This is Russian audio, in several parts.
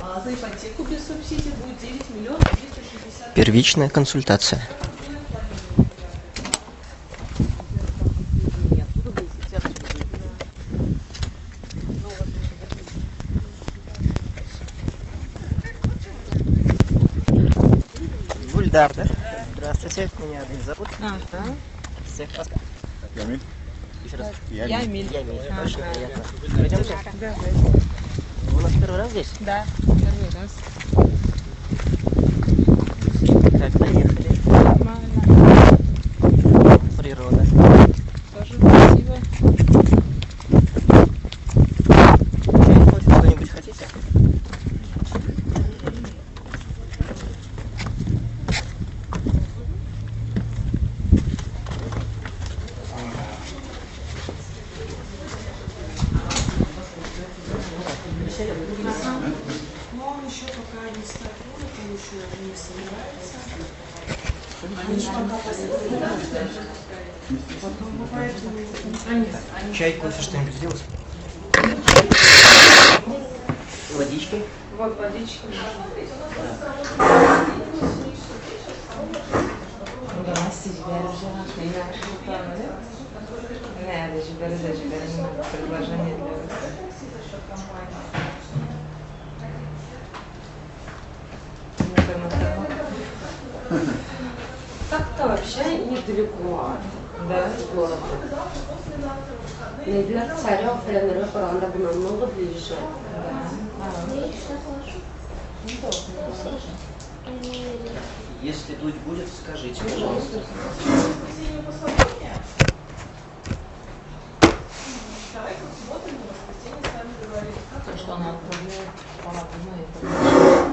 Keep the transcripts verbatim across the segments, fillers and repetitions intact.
А за ипотеку без субсидий будет девять миллионов триста шестьдесят. Первичная консультация. Гульдар, да? Здравствуйте, меня Адель зовут. Ага. Всех вас. Ямиль? Еще раз. Я Эмиль. Я Эмиль. Ага. Очень приятно. Пойдемте? Да, Вы у нас первый раз здесь? да, первый раз. Как доехали? Нормально. Природа. Тоже красиво. Чай-кофе кто-нибудь хотите? Но он еще пока не стартует, он еще не собирается. Они же пока посмотрят. Потом мы поэтому... Чай, кофе, что-нибудь сделать? Водички? Вот водичка. Предложение для вас. Так-то вообще недалеко, да, от города. Но для царя Френера Паранда намного ближе. Если дуть будет, скажите, пожалуйста. То, что она отправляет в палату, ну, это...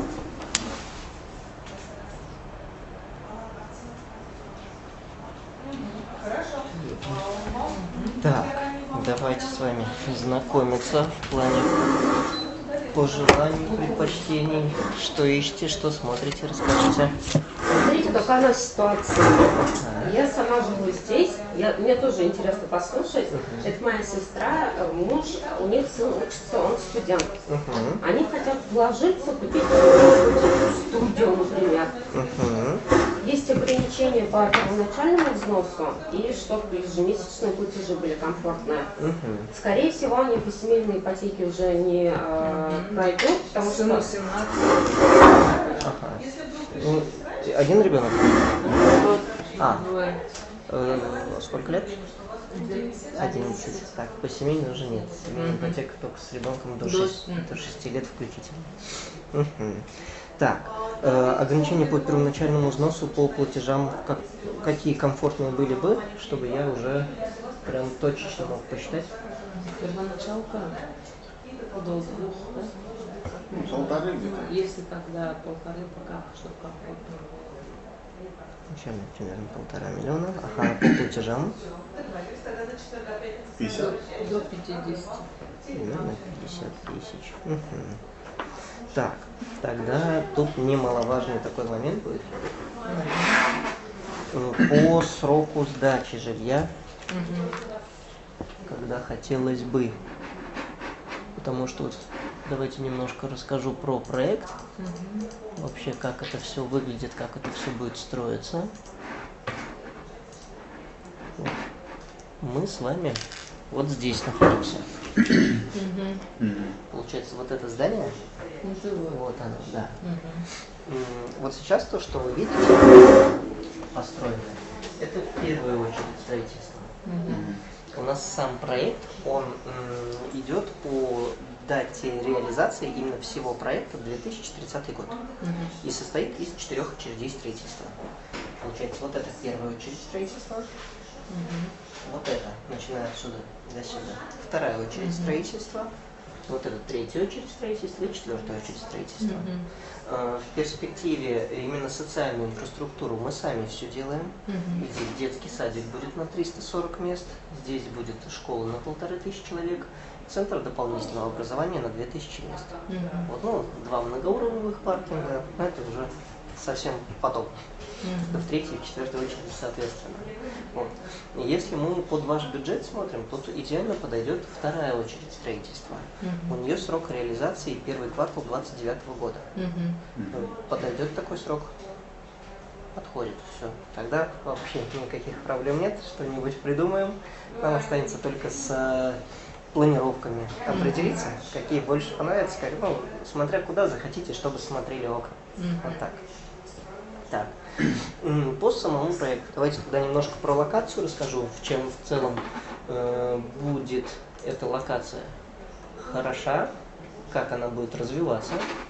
Так, давайте с вами знакомиться в плане пожеланий, предпочтений. Что ищете, что смотрите, расскажите. Смотрите, какая у нас ситуация. Я сама живу здесь. Я, мне тоже интересно послушать. Это моя сестра, муж, у них сын учится, он студент. Угу. Они хотят вложиться, купить студию, например. Угу. Есть ограничения по первоначальному взносу и чтобы ежемесячные платежи были комфортные. Угу. Скорее всего, они по семейной ипотеке уже не э, пройдут, потому что... Сыну семнадцать. Ага. Ну, один ребенок? А, Двое. э, сколько лет? одиннадцать. Так, по семейной уже нет. Семейная Мгм. ипотека только с ребенком до, До шести, с- до шести лет включительно. Мгм. Так, э, ограничения по первоначальному взносу по платежам, как, какие комфортные были бы, чтобы я уже прям точечно мог посчитать? Первоначалка до двух, да? Ну, полторы где-то. Если тогда полторы, пока, чтобы комфортно. Начальная примерно полтора миллиона. Ага, по платежам пятьдесят. До пятидесяти. примерно пятьдесят тысяч. Мгм. Так, тогда тут немаловажный такой момент будет. Э, По сроку сдачи жилья, когда хотелось бы. Потому что вот давайте немножко расскажу про проект. Вообще, как это все выглядит, как это все будет строиться. Вот. Мы с вами вот здесь находимся. Получается, вот это здание, вот оно, да. М, Вот сейчас то, что вы видите, построенное, это в первую очередь строительство. У нас сам проект, он м, идет по дате реализации именно всего проекта две тысячи тридцатый год. И состоит из четырех очередей строительства. Получается, вот это первая очередь строительства. Вот это, начиная отсюда до сюда. Вторая очередь строительства. Вот это третья очередь строительства и четвертая очередь строительства. Э, В перспективе именно социальную инфраструктуру мы сами все делаем. Здесь детский садик будет на триста сорок мест, здесь будет школа на полторы тысячи человек, центр дополнительного образования на две тысячи мест. Вот, ну, два многоуровневых паркинга, это уже совсем потом. Mm-hmm. В третьей и в четвертой очереди соответственно. Вот. И если мы под ваш бюджет смотрим, тут идеально подойдет вторая очередь строительства. Mm-hmm. У нее срок реализации первый квартал двадцать девятого года. Mm-hmm. Подойдет такой срок? Подходит, все. Тогда вообще никаких проблем нет, что-нибудь придумаем. Нам останется только с э, планировками определиться, mm-hmm. какие больше понравятся, как, ну, смотря куда захотите, чтобы смотрели окна. Mm-hmm. Вот так. Так. По самому проекту. Давайте тогда немножко про локацию расскажу, в чем в целом э, будет эта локация хороша, как она будет развиваться.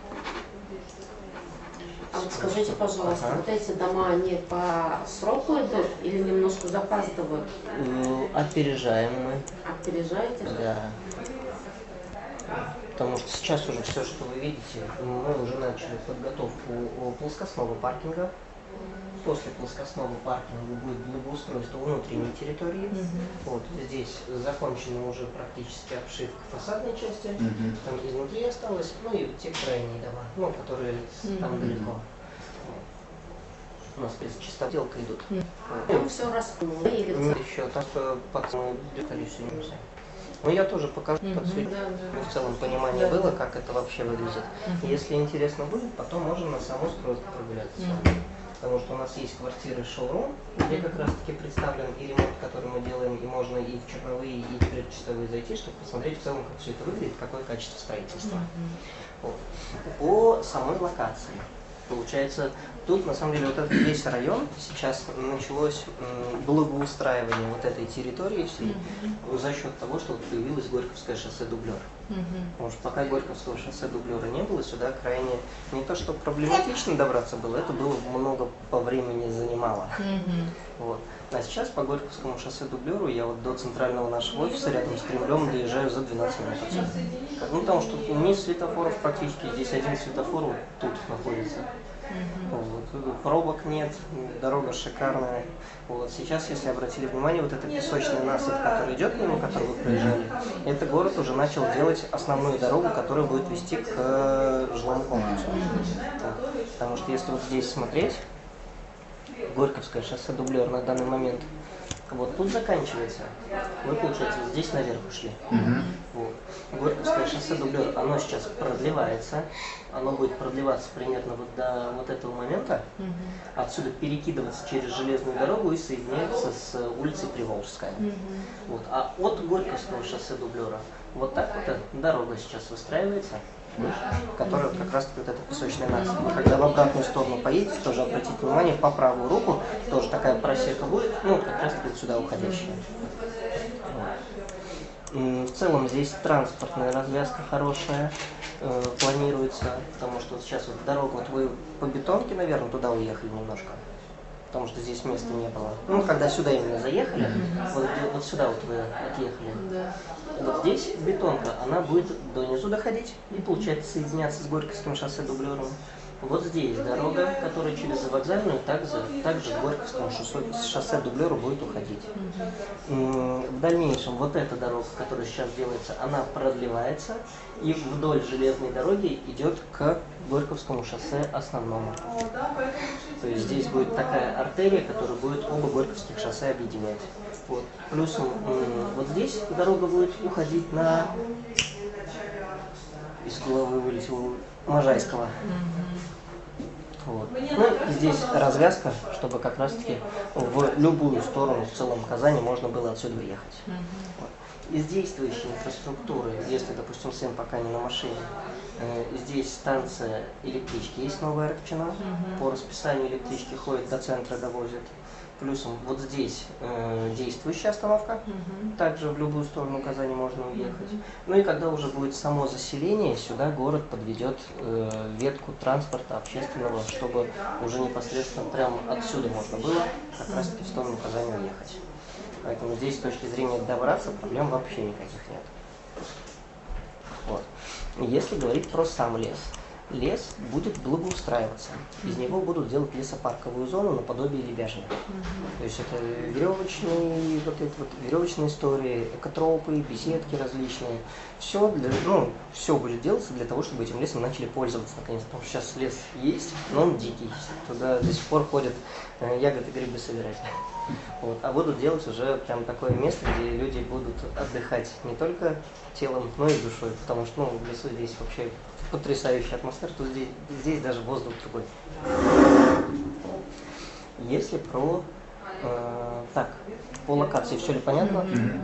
А вот скажите, пожалуйста, ага. вот эти дома, они по сроку идут или немножко запаздывают? Опережаем мы. Опережаете? Да. Потому что сейчас уже все, что вы видите, мы уже начали подготовку плоскостного паркинга. После плоскостного паркинга будет благоустройство внутренней территории. Mm-hmm. Вот здесь закончена уже практически обшивка фасадной части. Mm-hmm. Там изнутри осталось, ну и те крайние дома, ну, которые mm-hmm. там далеко. Вот. У нас чистоделка идут. Mm-hmm. Вот. Ну, все распнули. Еще так под мы количество. Ну, я тоже покажу, mm-hmm. подсветить, да, да. в целом понимание да. было, как это вообще выглядит. Mm-hmm. Если интересно будет, потом можем на саму стройку прогуляться. Mm-hmm. Потому что у нас есть квартиры шоурум, где как раз таки представлен и ремонт, который мы делаем, и можно и в черновые, и в предчистовые зайти, чтобы посмотреть в целом, как все это выглядит, какое качество строительства. Mm-hmm. Вот. По самой локации. Получается, тут на самом деле вот этот весь район, сейчас началось м, благоустраивание вот этой территории всей mm-hmm. за счет того, что вот появилось Горьковское шоссе дублер. Mm-hmm. Потому что пока Горьковского шоссе дублера не было, сюда крайне не то что проблематично добраться было, это было много по времени занимало. Mm-hmm. Вот. А сейчас по Горьковскому шоссе дублеру я вот до центрального нашего офиса рядом с Кремлем доезжаю за двенадцать минут отсюда. Ну потому что нет светофоров практически, здесь один светофор вот тут находится. Mm-hmm. Вот. Пробок нет, дорога шикарная. Вот. Сейчас, если обратили внимание, вот эта песочная насыпь, которая идет мимо, которую вы проезжали, это город уже начал делать основную дорогу, которая будет вести к э, жилому комплексу. Mm-hmm. Потому что если вот здесь смотреть, Горьковское шоссе дублер на данный момент вот тут заканчивается. Вы, получается, здесь наверх ушли. Mm-hmm. Вот. Горьковское шоссе дублер, оно сейчас продлевается. Оно будет продлеваться примерно вот до вот этого момента. Mm-hmm. Отсюда перекидываться через железную дорогу и соединяться с улицей Приволжская. Mm-hmm. Вот. А от Горьковского шоссе дублера вот так вот дорога сейчас выстраивается, которая как раз таки вот эта песочная насыпь. Вы когда в обратную сторону поедете, тоже обратите внимание, по правую руку тоже такая просека будет, ну как раз таки сюда уходящая. Вот. В целом здесь транспортная развязка хорошая, э, планируется, потому что вот сейчас вот дорога, вот вы по бетонке, наверное, туда уехали немножко. Потому что здесь места не было. Ну, когда сюда именно заехали, mm-hmm. вот, вот сюда вот вы отъехали. Да. Вот здесь бетонка, она будет до низу доходить и, получается, соединяться с Горьковским шоссе дублером. Вот здесь дорога, которая через вокзальную, также, также с Горьковскому шоссе, шоссе дублеру будет уходить. Mm-hmm. В дальнейшем вот эта дорога, которая сейчас делается, она продлевается и вдоль железной дороги идет к Горьковскому шоссе основному. То есть здесь будет такая артерия, которая будет оба Горьковских шоссе объединять. Вот. Плюсом вот здесь дорога будет уходить на... Из головы вылетел Можайского. Вот. Ну, здесь развязка, чтобы как раз-таки в любую сторону в целом Казани можно было отсюда въехать. Вот. Из действующей инфраструктуры, если, допустим, сын пока не на машине, э, здесь станция электрички есть новая Рыбчина, mm-hmm. по расписанию электрички ходит до центра, довозит. Плюсом вот здесь э, действующая остановка, mm-hmm. также в любую сторону Казани можно уехать. Mm-hmm. Ну и когда уже будет само заселение, сюда город подведет э, ветку транспорта общественного, чтобы уже непосредственно прямо отсюда можно было как раз таки в сторону Казани уехать. Поэтому здесь с точки зрения добраться проблем вообще никаких нет. Вот. Если говорить про сам лес, лес будет благоустраиваться. Из него будут делать лесопарковую зону наподобие Лебяжьего. То есть это веревочные, вот эти вот веревочные истории, экотропы, беседки различные. Все, для, ну, все будет делаться для того, чтобы этим лесом начали пользоваться наконец. Потому что сейчас лес есть, но он дикий. Туда до сих пор ходят э, ягоды, грибы собирать. Вот. А будут делать уже прям такое место, где люди будут отдыхать не только телом, но и душой. Потому что ну, в лесу здесь вообще потрясающая атмосфера, тут здесь, здесь даже воздух другой. Если про... Э, так, по локации все ли понятно? Mm-hmm.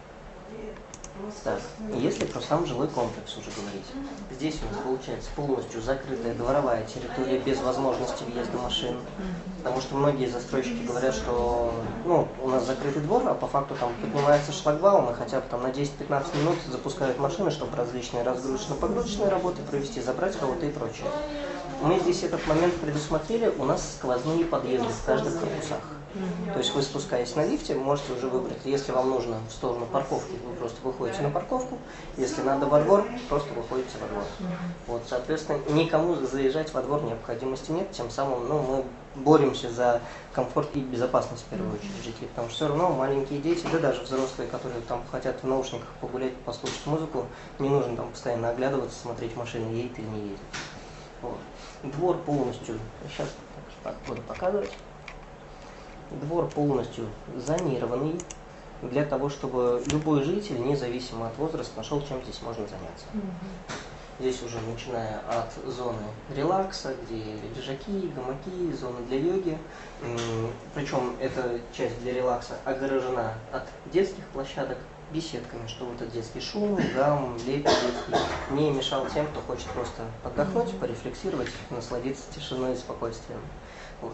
Так, если про сам жилой комплекс уже говорить. Здесь у нас получается полностью закрытая дворовая территория без возможности въезда машин. Потому что многие застройщики говорят, что ну, у нас закрытый двор, а по факту там поднимается шлагбаум, и хотя бы там на десять-пятнадцать минут запускают машины, чтобы различные разгрузочно-погрузочные работы провести, забрать кого-то и прочее. Мы здесь этот момент предусмотрели, у нас сквозные подъезды в каждых корпусах. То есть вы, спускаясь на лифте, можете уже выбрать, если вам нужно в сторону парковки, вы просто выходите на парковку, если надо во двор, просто выходите во двор. Вот, соответственно, никому заезжать во двор необходимости нет, тем самым ну, мы боремся за комфорт и безопасность в первую очередь жителей, потому что все равно маленькие дети, да даже взрослые, которые там хотят в наушниках погулять, послушать музыку, не нужно там постоянно оглядываться, смотреть, машина едет или не едет. Вот. Двор полностью, сейчас так, буду показывать. Двор полностью зонированный для того, чтобы любой житель, независимо от возраста, нашел, чем здесь можно заняться. Mm-hmm. Здесь уже начиная от зоны релакса, где лежаки, гамаки, зоны для йоги. Причем эта часть для релакса огорожена от детских площадок беседками, чтобы этот детский шум, гам, лепет детский не мешал тем, кто хочет просто отдохнуть, порефлексировать, насладиться тишиной и спокойствием. Вот.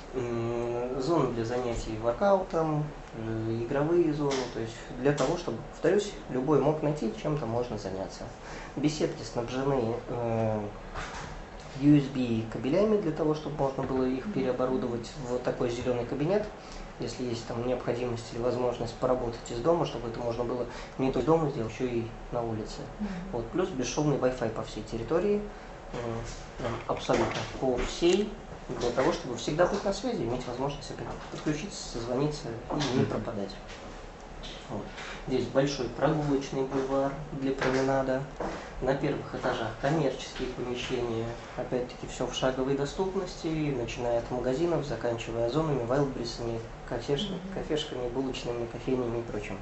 Зоны для занятий воркаутом, игровые зоны, то есть для того, чтобы, повторюсь, любой мог найти, чем-то можно заняться. Беседки снабжены э, ю эс би кабелями для того, чтобы можно было их переоборудовать в такой зеленый кабинет, если есть там необходимость или возможность поработать из дома, чтобы это можно было не только дома сделать, еще и на улице. Mm-hmm. Вот. Плюс бесшумный Wi-Fi по всей территории, э, абсолютно по всей, для того, чтобы всегда быть на связи, иметь возможность подключиться, созвониться и не пропадать. Вот. Здесь большой прогулочный бульвар для променада. На первых этажах коммерческие помещения. Опять-таки все в шаговой доступности, начиная от магазинов, заканчивая зонами, вайлдберрисами, кафеш... кафешками, булочными, кофейнями и прочим.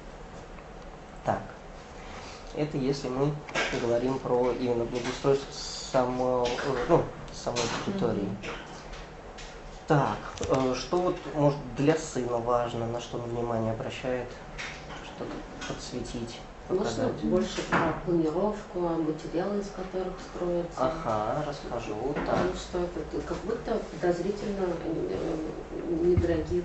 Так. Это если мы говорим про именно благоустройство само... ну, самой территории. Так, что вот может для сына важно, на что он внимание обращает, что-то подсветить, показать? Можно больше про планировку, материалы, из которых строятся. Ага, расскажу. Так. Потому что это как будто подозрительно недорогие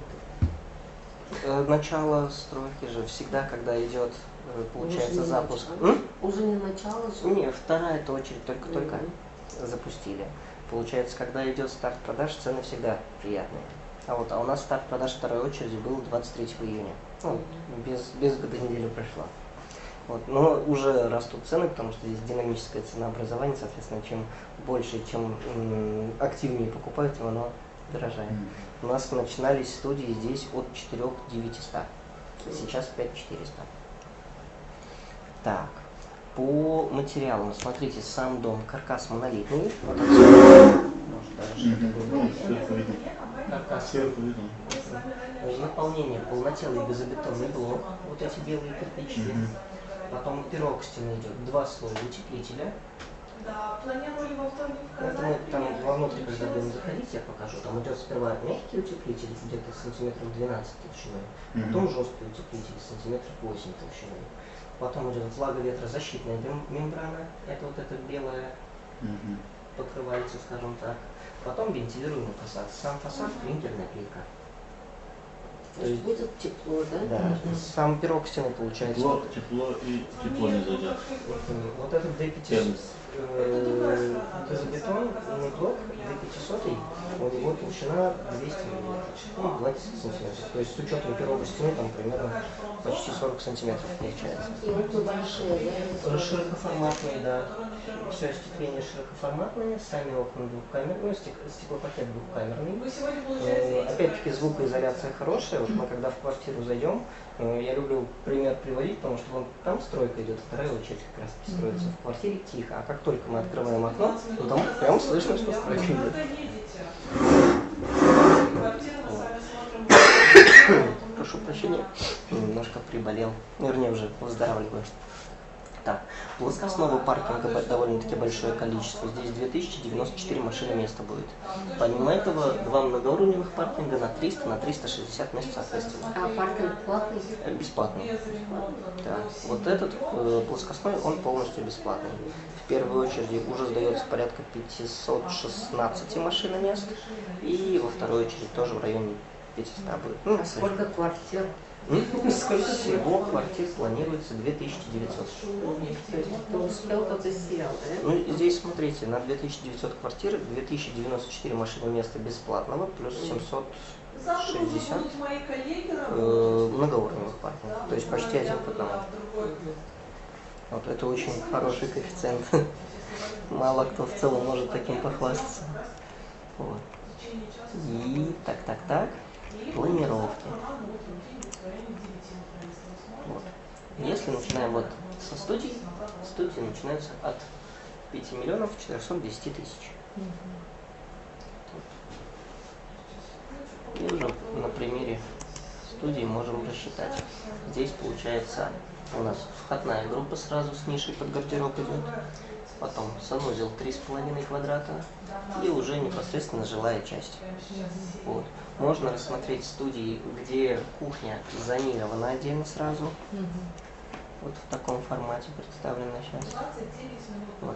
цены. Начало стройки же всегда, когда идет, получается, уже запуск. Не уже не начало же? Нет, вторая это очередь только-только mm-hmm. запустили. Получается, когда идет старт продаж, цены всегда приятные. А вот, а у нас старт продаж второй очереди был двадцать третьего июня. Ну, без, без года неделю прошла. Вот. Но уже растут цены, потому что здесь динамическое ценообразование, соответственно, чем больше, чем м, активнее покупают, тем оно дорожает. Mm-hmm. У нас начинались студии здесь от четырёх девятисот, сейчас пять тысяч четыреста. Так. По материалам, смотрите, сам дом, каркас монолитный. Вот может даже сверху видно. Каркас. Сверху видно. Наполнение полнотелый газобетонный блок, вот эти белые кирпичи. Mm-hmm. Потом пирог стены идет, два слоя утеплителя. Да, планировали во вторник в Это мы там вовнутрь, когда будем заходить, я покажу. Там идет сперва мягкий утеплитель, где-то сантиметров двенадцать толщиной, mm-hmm. потом жесткий утеплитель, сантиметров восемь толщиной. Потом идет влаговетрозащитная мембрана, это вот эта белая mm-hmm. покрывается, скажем так. Потом вентилируемый фасад. Сам фасад клинкерная плитка. То есть будет тепло, да? Да. Mm-hmm. Сам пирог стены получается. Тепло, тепло и тепло не зайдет. Вот этот дэ пятьсот, э, газобетонный блок Д пятьсот, у него толщина двести миллиметров, ну, двадцать сантиметров. То есть с учетом первой стены там примерно почти сорок сантиметров получается. И окна большие, да? Широкоформатные, да. Все остекление широкоформатное, сами окна двухкамерные, стек, стеклопакет двухкамерный. Э, опять-таки звукоизоляция хорошая. Вот мы когда в квартиру зайдем, э, я люблю пример приводить, потому что вон там стройка идет, вторая очередь как раз строится. В квартире тихо, а как только мы открываем окно, то там прям слышно, что стройка идет. Прошу прощения, немножко приболел, вернее уже выздоравливаю. Так, плоскостного паркинга довольно-таки большое количество. Здесь две тысячи девяносто четыре машины места будет. Помимо этого, два многоуровневых паркинга на триста, на триста шестьдесят мест соответственно. А паркинг платный? Бесплатный. Да. Вот этот э, плоскостной, он полностью бесплатный. В первую очередь уже сдается порядка пятьсот шестнадцать машин мест. И во вторую очередь тоже в районе пятисот будет. Ну, а сколько квартир? Сколько всего квартир планируется две тысячи девятьсот. Ты успел, то ты съел, да? Ну, здесь смотрите, на две тысячи девятьсот квартир две тысячи девяносто четыре машины места бесплатного, плюс семьсот шестьдесят э, многоуровневых паркингов. То есть почти один к одному. Вот это очень хороший коэффициент. Мало кто в целом может таким похвастаться. Вот. И так, так, так. Планировки. Вот. Если начинаем вот со студий, студии начинаются от пяти миллионов четырёхсот десяти тысяч. И уже на примере студии можем рассчитать. Здесь получается у нас входная группа сразу с нишей под гардероб идет, потом санузел три с половиной квадрата и уже непосредственно жилая часть. Вот. Можно рассмотреть студии, где кухня зонирована отдельно сразу. Угу. Вот в таком формате представлена сейчас. Вот.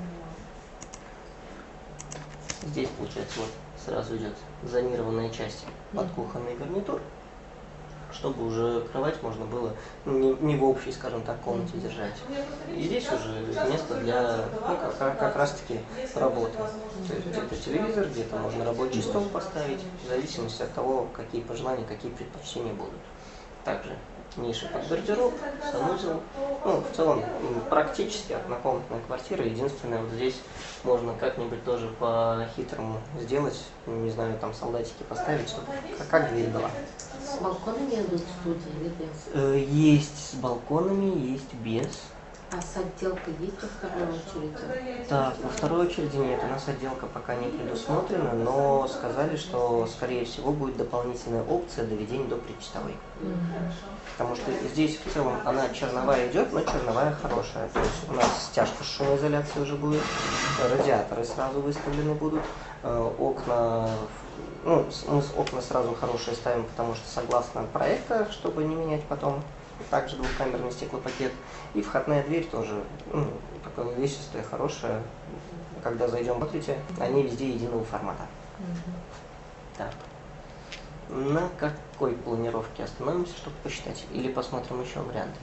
Здесь получается вот сразу идет зонированная часть под кухонный гарнитур, чтобы уже кровать можно было не, не в общей, скажем так, комнате держать. И здесь уже место для, ну, как, как раз таки работы. То есть где-то телевизор, где-то можно рабочий стол поставить, в зависимости от того, какие пожелания, какие предпочтения будут. Также ниши под гардероб, санузел. Ну, в целом, практически однокомнатная квартира. Единственное, вот здесь можно как-нибудь тоже по-хитрому сделать, не знаю, там солдатики поставить, чтобы как, как дверь была. С балконами идут студии или без? Есть с балконами, есть без. А с отделкой есть во второй очереди? Так, во второй очереди нет, у нас отделка пока не предусмотрена, но сказали, что, скорее всего, будет дополнительная опция доведения до предчистовой. Mm-hmm. Потому что здесь в целом она черновая идет, но черновая хорошая. То есть у нас стяжка с шумоизоляцией уже будет, радиаторы сразу выставлены будут, окна, ну, мы окна сразу хорошие ставим, потому что согласно проекта, чтобы не менять потом. Также двухкамерный стеклопакет. И входная дверь тоже, ну, такая увесистая, хорошая. Когда зайдем, смотрите, они везде единого формата. Mm-hmm. Так. На какой планировке остановимся, чтобы посчитать? Или посмотрим еще варианты?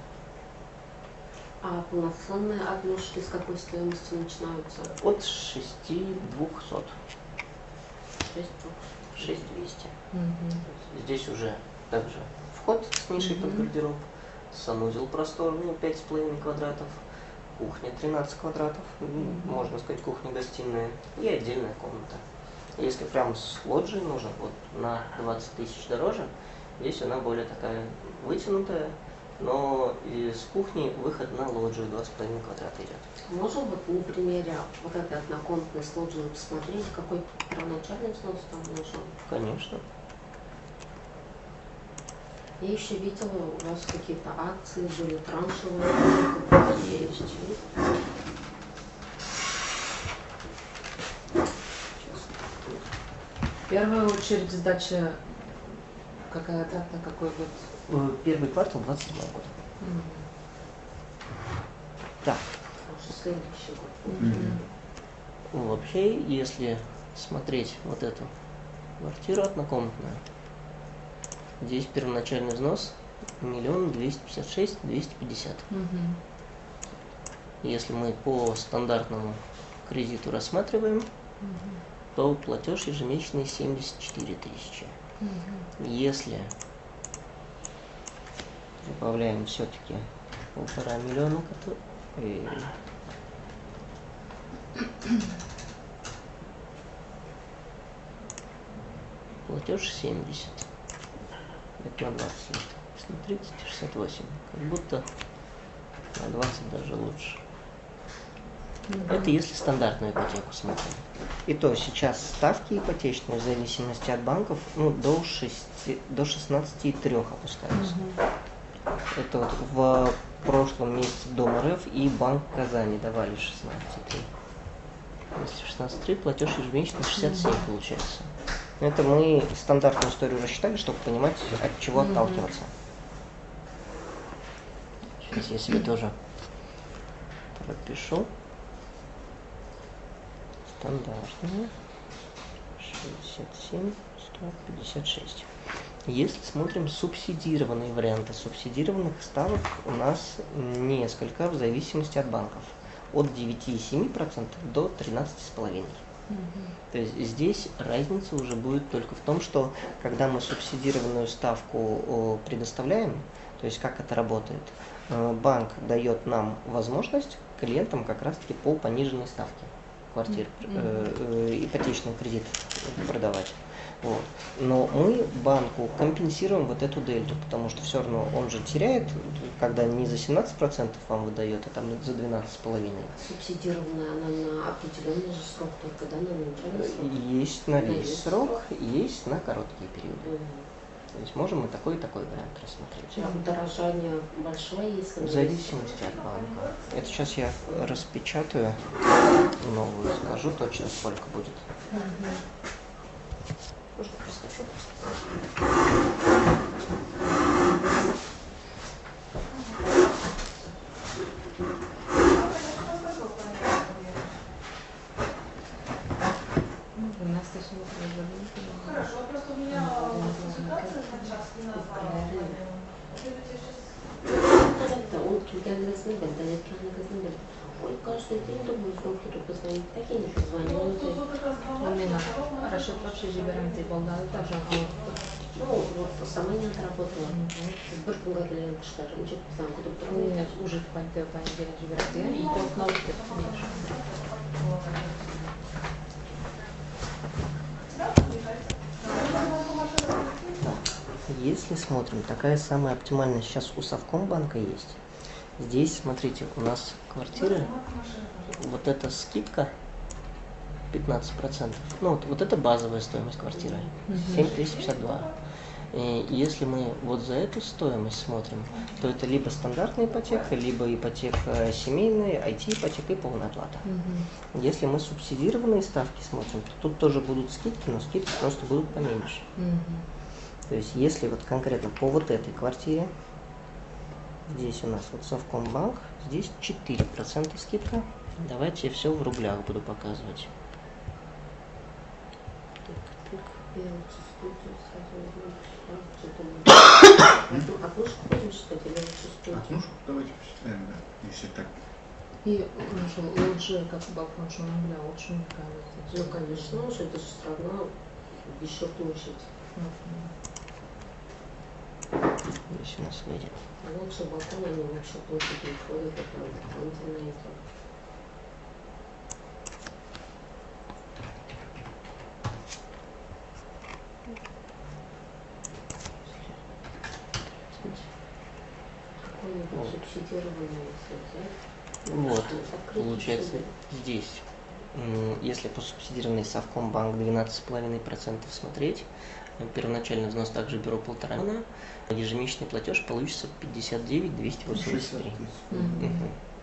А полноценные однушки с какой стоимостью начинаются? От шести двухсот. шесть двести. Mm-hmm. Здесь уже также вход с нишей mm-hmm. под гардероб. Санузел просторный, пять с половиной квадратов, кухня тринадцать квадратов, mm-hmm. можно сказать кухня-гостиная и отдельная комната. Если прям с лоджией нужно, вот на двадцать тысяч дороже, здесь она более такая вытянутая, но и с кухни выход на лоджию два с половиной квадрата идет. Можем вот на примере вот этой однокомнатной с лоджией посмотреть, какой первоначальный взнос там нужен? Конечно. Я еще видела, у вас какие-то акции были, траншевые. Есть. В первую очередь сдача какая дата, какой год? Первый квартал двадцать седьмого года. Mm-hmm. Так. Следующий год. Mm-hmm. Вообще, если смотреть вот эту квартиру однокомнатную, здесь первоначальный взнос миллион двести пятьдесят шесть двести пятьдесят. Если мы по стандартному кредиту рассматриваем, то платеж ежемесячный семьдесят четыре тысячи. Если добавляем все-таки полтора миллиона, который... платеж семьдесят. Это на двадцать лет. Если на тридцать, шестьдесят восемь. Как будто на двадцать даже лучше. Это если стандартную ипотеку смотрим. И то сейчас ставки ипотечные в зависимости от банков ну, до, шести, до шестнадцати целых трёх опускаются. Угу. Это вот в прошлом месяце Дом РФ и Банк Казани давали шестнадцать целых три. Если шестнадцать целых три, платеж ежемесячный шестьдесят семь получается. Это мы стандартную историю рассчитали, чтобы понимать, от чего угу. отталкиваться. Сейчас я себе тоже пропишу. Стандартная шестьдесят семь сто пятьдесят шесть. Если смотрим субсидированные варианты, субсидированных ставок у нас несколько в зависимости от банков. От девяти целых семи десятых процента до тринадцати целых пяти десятых процента. Mm-hmm. То есть здесь разница уже будет только в том, что когда мы субсидированную ставку предоставляем, то есть как это работает, банк дает нам возможность клиентам как раз-таки по пониженной ставке квартир, mm-hmm. э, ипотечный кредит продавать. Вот. Но мы банку компенсируем вот эту дельту, потому что все равно он же теряет, когда не за семнадцать процентов вам выдает, а там за двенадцать целых пять десятых. Субсидированная она на определенный же срок только, да, на начальный срок? Есть на весь срок, есть на короткие периоды. Mm-hmm. То есть можем и такой, и такой вариант рассмотреть. А удорожание большое есть? В зависимости от банка. Это сейчас я распечатаю новую, скажу точно, сколько будет. Mm-hmm. Можно проскочу. Хорошо, просто у меня консультация на час не назвала. Он gelmesini benden ekranı kızındır. O каждый день думаю, сколько тут позвонить. Так я не позвонила. Именно. Расчет вообще жиберам ты болдал, даже ну, вот сама не отработала. Bir kunga kelgan qishlarim chekpizan kutib turib. Уже в понедельник жиберам и толкнул ты. Если смотрим, такая самая оптимальная сейчас у Совкомбанка есть. Здесь, смотрите, у нас квартиры, вот эта скидка пятнадцать процентов. Ну, вот, вот это базовая стоимость квартиры, семь тысяч пятьдесят два. И если мы вот за эту стоимость смотрим, то это либо стандартная ипотека, либо ипотека семейная, ай ти-ипотека и полная оплата. Угу. Если мы субсидированные ставки смотрим, то тут тоже будут скидки, но скидки просто будут поменьше. Угу. То есть если вот конкретно по вот этой квартире, здесь у нас вот Совкомбанк, здесь четыре процента скидка. Давайте я все в рублях буду показывать. Однушку будем считать или лучше? Однушку давайте посчитаем, да, если так. И лучше, как балкон Шумангля, лучше мне кажется. Ну, конечно, уже это же страна, еще площадь. Здесь у нас выйдет. Лучше балкон, они вообще площадь не входят, это дополнительно это. Какой-нибудь субсидированный, если взять. Вот, получается, здесь, если по субсидированной Совкомбанк двенадцать целых пять десятых процента смотреть, первоначальный взнос также беру полтора миллиона, ежемесячный платеж получится пятьдесят девять тысяч двести восемьдесят три. Mm-hmm. Угу.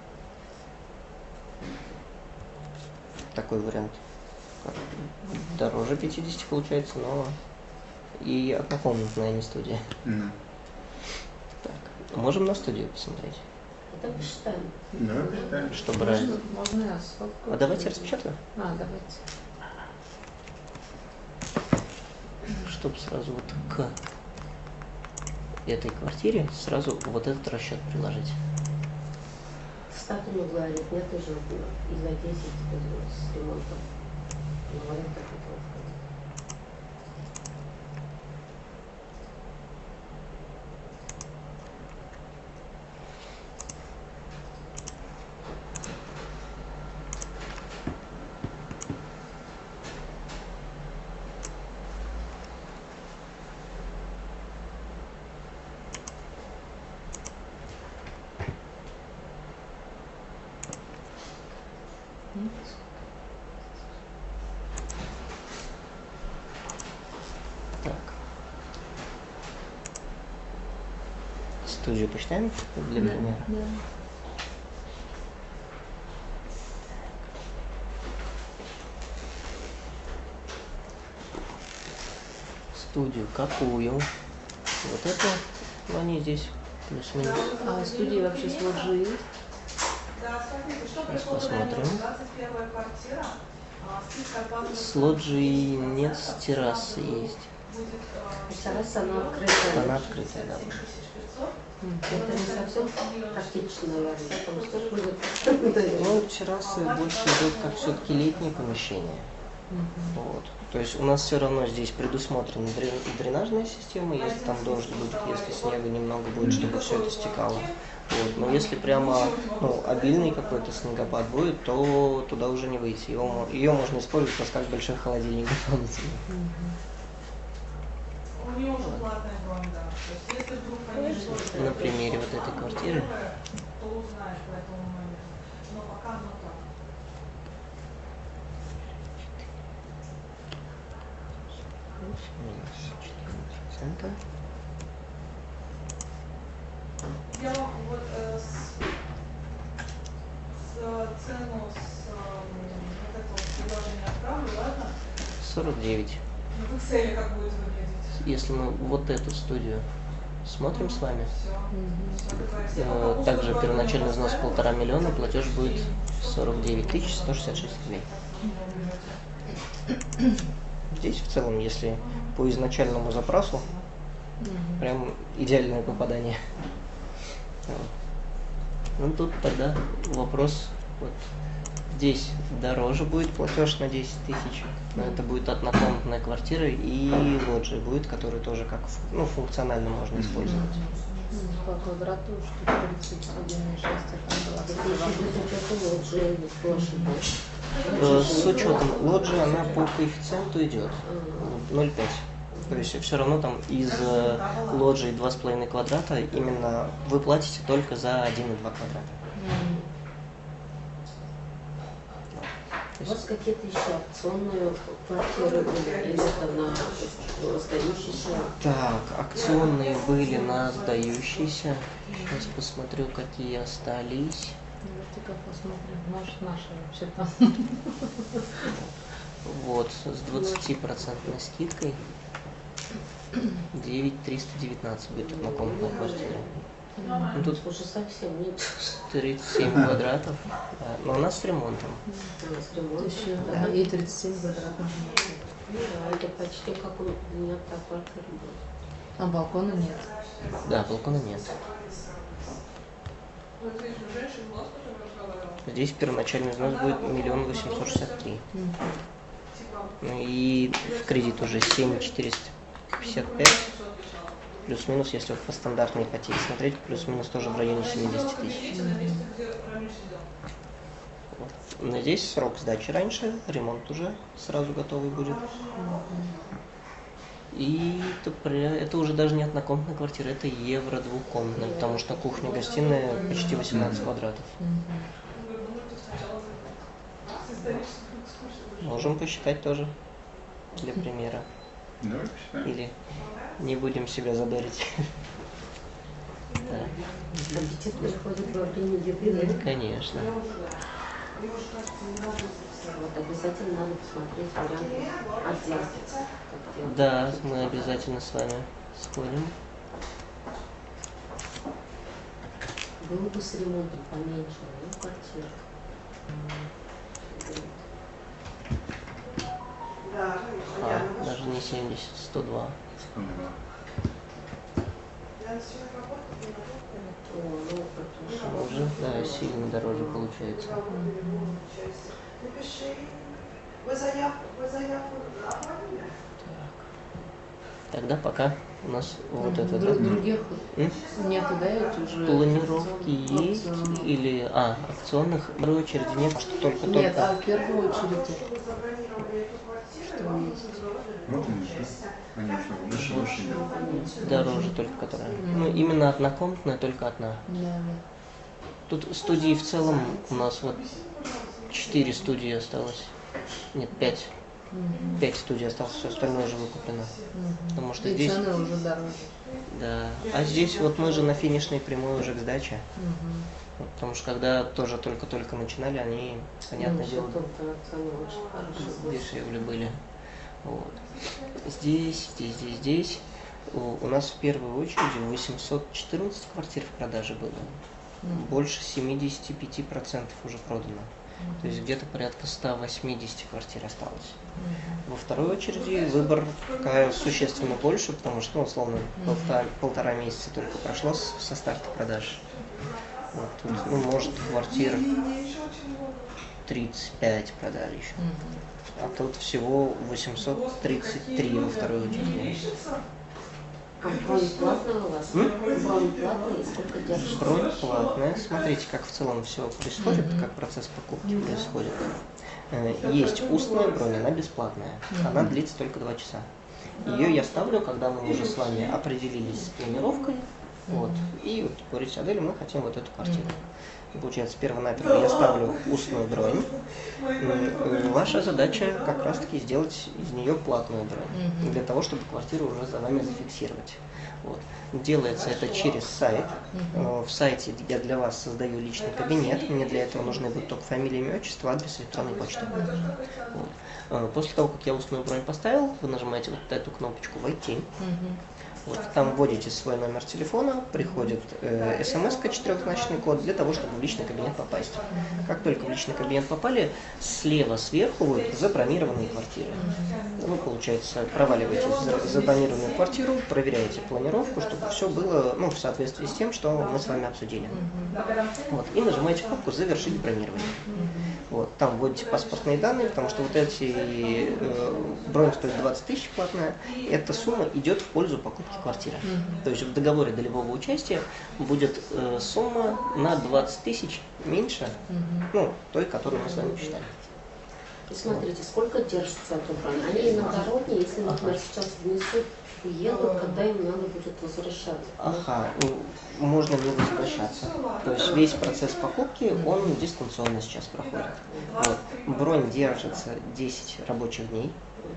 Такой вариант. Дороже пятидесяти получается, но и однокомнатная, не студия. Mm-hmm. Так, можем на студию посмотреть. Это посчитаем. Да, посчитаем. Чтобы можно, раз... можно я сколько? А давайте распечатаю. А, давайте. Чтобы сразу вот к этой квартире сразу вот этот расчет приложить. кстати, мне говорит, нет, уже и за десять с ремонтом. Говорят, так это входит. Так. Студию посчитаем для примера? Да. Студию какую? Вот эту? Ну, они здесь плюс-минус. А студии вообще с лоджией есть? Да, смотрите, что Сейчас пришло посмотрим. двадцать первая квартира. а, скидка от базовой С лоджией нет, с террасы есть. будет, а, Терраса, она открытая. Она открытая, да. семь тысяч пятьсот. Это не совсем практично, наверное, потому что тоже будет... Ну, террасы больше идут как все-таки летние помещения. Вот. То есть у нас все равно здесь предусмотрена дрен- дренажная система, если там дождь будет, если снега немного будет, чтобы все это стекало. Вот. Но если прямо ну, обильный какой-то снегопад будет, то туда уже не выйти. Его, мо- ее можно использовать просто как большой холодильник дополнительно. У нее уже платная бронь, да. То есть, если вдруг конечно, На примере вот этой квартиры. то узнаешь по этому моменту. Но пока оно так. Центр. Я вам вот э, с, с цену с э, вот этого предложения отправлю, ладно? сорок девять. Ну, в Excel как будет выглядеть? Если мы вот эту студию смотрим с вами, Все, э, также первоначальный взнос полтора миллиона, платеж будет сорок девять тысяч сто шестьдесят шесть рублей. Здесь в целом, если по изначальному запросу, прям идеальное попадание. Вот. Ну тут тогда вопрос, вот здесь дороже будет платеж на десять тысяч, но это будет однокомнатная квартира и лоджия будет, который тоже как ну, функционально можно использовать. По квадрату что тридцать один и шесть, а там Э, С учетом лоджии она по коэффициенту идет ноль целых пять. То есть все равно там из э, лоджии два с половиной квадрата именно вы платите только за один и два квадрата. У вас какие-то еще акционные квартиры были, или это на сдающиеся? Так, акционные были на сдающиеся. Сейчас посмотрю, какие остались. Давайте-ка посмотрим. Может, наши вообще там. Вот, с двадцатипроцентной скидкой девять тысяч триста девятнадцать будет однокомнатная квартира. Ну, тут Уже совсем нет. тридцать семь квадратов, да, но у нас с ремонтом. У нас ремонт. Еще, да, и тридцать семь квадратных метров. Да, это почти как у меня та квартира была. А балкона нет. Да, балкона нет. Вот здесь у женщин глаз, который разговаривал. Здесь первоначальный взнос будет миллион восемьсот шестьдесят три. Типа, Ну и в кредит уже семь тысяч четыреста пятьдесят пять. Плюс-минус, если вот по стандартной ипотеке смотреть, плюс-минус тоже в районе семидесяти тысяч. на месте, где Рамиль сидел. Вот. Но здесь срок сдачи раньше, ремонт уже сразу готовый будет. И это, пря- это уже даже не однокомнатная квартира, это евро двухкомнатная, потому что кухня-гостиная почти восемнадцать квадратов. Вы думаете, сначала с исторической экскурсией. Можем посчитать тоже для примера. Давай посчитаем. Или не будем себя задорить. Да, Аппетит приходит во время еды, да? конечно. Вот обязательно надо посмотреть варианты отделки. как делать. Да, мы обязательно с вами сходим. Было бы с ремонтом поменьше, ну, квартира. А, даже не семьдесят, сто два. сто два. О, ну, это уже. Уже, да, сильно дороже получается. Тогда пока у нас вот это, да? Друг- Других М? нету, да, это уже... Планировки есть Опционных. или... А, акционных в первую очередь нет, что только-только... Нет, а в первую очередь что есть? Вот они, да? Они что, выше, выше, да? Дороже только которая. Ну, именно однокомнатная, только одна. Да, да. Тут студии в целом у нас вот четыре студии осталось. Нет, пять. Мгм. Пять студий осталось, все остальное уже выкуплено. Мгм. Потому что И здесь... цены уже дороже. Да. А здесь вот мы же на финишной прямой уже к сдаче. Мгм. Вот, потому что когда тоже только-только начинали, они, понятное Ну, дело, только цены очень хорошие. дешевле были. Вот. Здесь, здесь, здесь, здесь у, у нас в первую очередь восемьсот четырнадцать квартир в продаже было. Мгм. Больше семьдесят пять процентов уже продано. То есть где-то порядка ста восьмидесяти квартир осталось. Мгм. Во второй очереди выбор пока существенно больше, потому что, ну, условно, полтора, полтора месяца только прошло с- со старта продаж. Вот тут, ну, может, квартир тридцать пять продали еще. Мгм. А тут всего восемьсот тридцать три во второй очереди. А бронь платная у вас? М? Бронь платная и сколько держится? Бронь платная. Смотрите, как в целом все происходит, как процесс покупки происходит. Э, Есть устная бронь, она бесплатная. Она длится только два часа. Ее я ставлю, когда мы уже с вами определились с планировкой. Вот. И вот говорите, Адель, мы хотим вот эту квартиру. И получается, перво-наперво я ставлю устную бронь. М, Ваша задача как раз-таки сделать из нее платную бронь, Мгм. для того, чтобы квартиру уже за вами зафиксировать. Вот. Делается это через сайт. Э, В сайте я для вас создаю личный кабинет. Мне для этого нужны будут только фамилия, имя, отчество, адрес электронной почты. Вот. Э, После того, как я устную бронь поставил, вы нажимаете вот эту кнопочку «Войти». Мгм. Вот, там вводите свой номер телефона, приходит э, смс-ка, четырехзначный код, для того, чтобы в личный кабинет попасть. Как только в личный кабинет попали, слева сверху будут забронированные квартиры. Вы, получается, проваливаете за- забронированную квартиру, проверяете планировку, чтобы все было, ну, в соответствии с тем, что мы с вами обсудили. Вот, и нажимаете кнопку «Завершить бронирование». Вот, там вводите паспортные данные, потому что вот эти э, бронь стоит двадцать тысяч платная, эта сумма идет в пользу покупки квартиры. То есть в договоре долевого участия будет э, сумма на двадцать тысяч меньше, ну, той, которую мы с вами посчитали. И смотрите, сколько держится эта бронь? Они иногородние, если, например, сейчас внесут, уедут, когда им надо будет возвращаться. Ага, ну, можно не возвращаться. То есть весь процесс покупки, он дистанционно сейчас проходит. Вот. Бронь держится десять рабочих дней.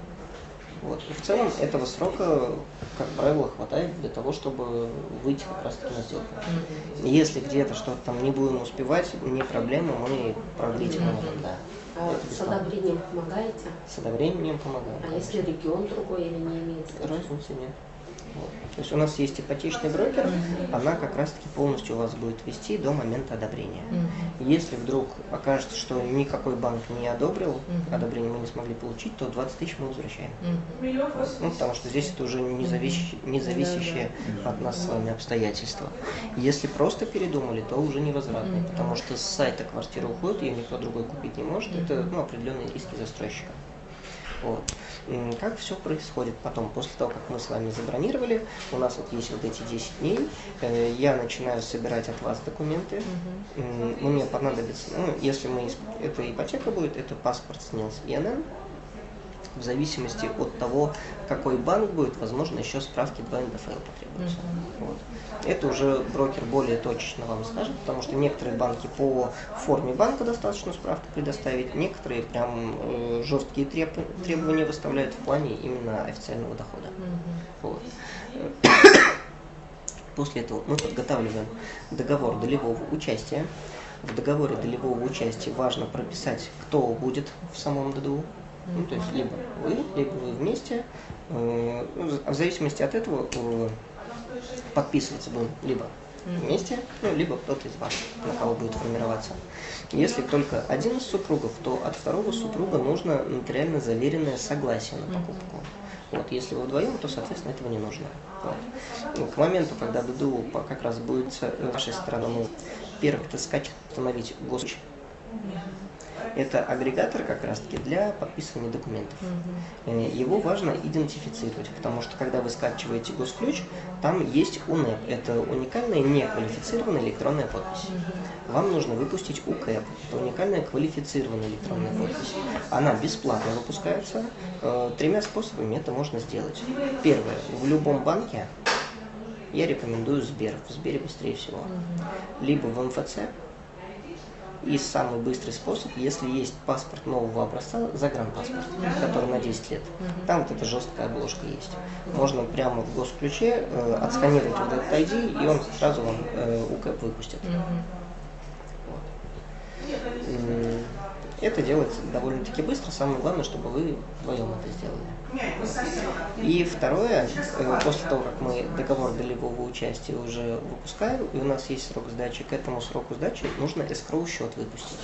Вот. И в целом этого срока, как правило, хватает для того, чтобы выйти как раз таки на сделку. Если где-то что-то там не будем успевать, не проблема, мы продлить можем, да. А Это с бесплатно. одобрением помогаете? С одобрением помогаем. А если регион другой или не имеет? Разницы нет. Вот. То есть у нас есть ипотечный брокер, она как раз-таки полностью вас будет вести до момента одобрения. Если вдруг окажется, что никакой банк не одобрил, одобрение мы не смогли получить, то двадцать тысяч мы возвращаем. Ну, потому что здесь это уже не зависящие, не зависящие от нас с вами обстоятельства. Если просто передумали, то уже невозвратные, потому что с сайта квартира уходит, ее никто другой купить не может, это, ну, определенные риски застройщика. Вот. М, Как все происходит потом, после того, как мы с вами забронировали, у нас вот есть вот эти десять дней, э, я начинаю собирать от вас документы, М, мне понадобится, ну, если мы, исп- это ипотека будет, это паспорт с НИЛС и эн эн, в зависимости от того, какой банк будет, возможно, еще справки два эн дэ эф эл потребуются. Вот. Это уже брокер более точно вам скажет, потому что некоторые банки по форме банка достаточно справку предоставить, некоторые прям э, жесткие треб- требования выставляют в плане именно официального дохода. Вот. После этого мы подготавливаем договор долевого участия. В договоре долевого участия важно прописать, кто будет в самом ДДУ. Ну, то есть либо вы, либо вы вместе. Э, В зависимости от этого э, подписываться будем либо вместе, ну, либо кто-то из вас, на кого будет формироваться. Если только один из супругов, то от второго супруга нужно нотариально заверенное согласие на покупку. Вот, если вы вдвоем, то, соответственно, этого не нужно. Вот. Ну, к моменту, когда ДДУ как раз будет с вашей стороны, ну, первое, это скачать, установить госключ. Это агрегатор как раз-таки для подписывания документов. Mm-hmm. Его важно идентифицировать, потому что когда вы скачиваете госключ, там есть УНЭП. Это уникальная неквалифицированная электронная подпись. Mm-hmm. Вам нужно выпустить УКЭП. Это уникальная квалифицированная электронная подпись. Она бесплатно выпускается. Тремя способами это можно сделать. Первое. В любом банке я рекомендую Сбер. В Сбере быстрее всего. Mm-hmm. Либо в эм эф цэ. И самый быстрый способ, если есть паспорт нового образца, загранпаспорт, который на десять лет. Там вот эта жесткая обложка есть. Можно прямо в госключе э, отсканировать вот этот ай ди, и он сразу вам э, УКЭП выпустит. Вот. Это делается довольно-таки быстро. Самое главное, чтобы вы вдвоем это сделали. И второе, после того, как мы договор долевого участия уже выпускаем, и у нас есть срок сдачи, к этому сроку сдачи нужно эскроу-счет выпустить.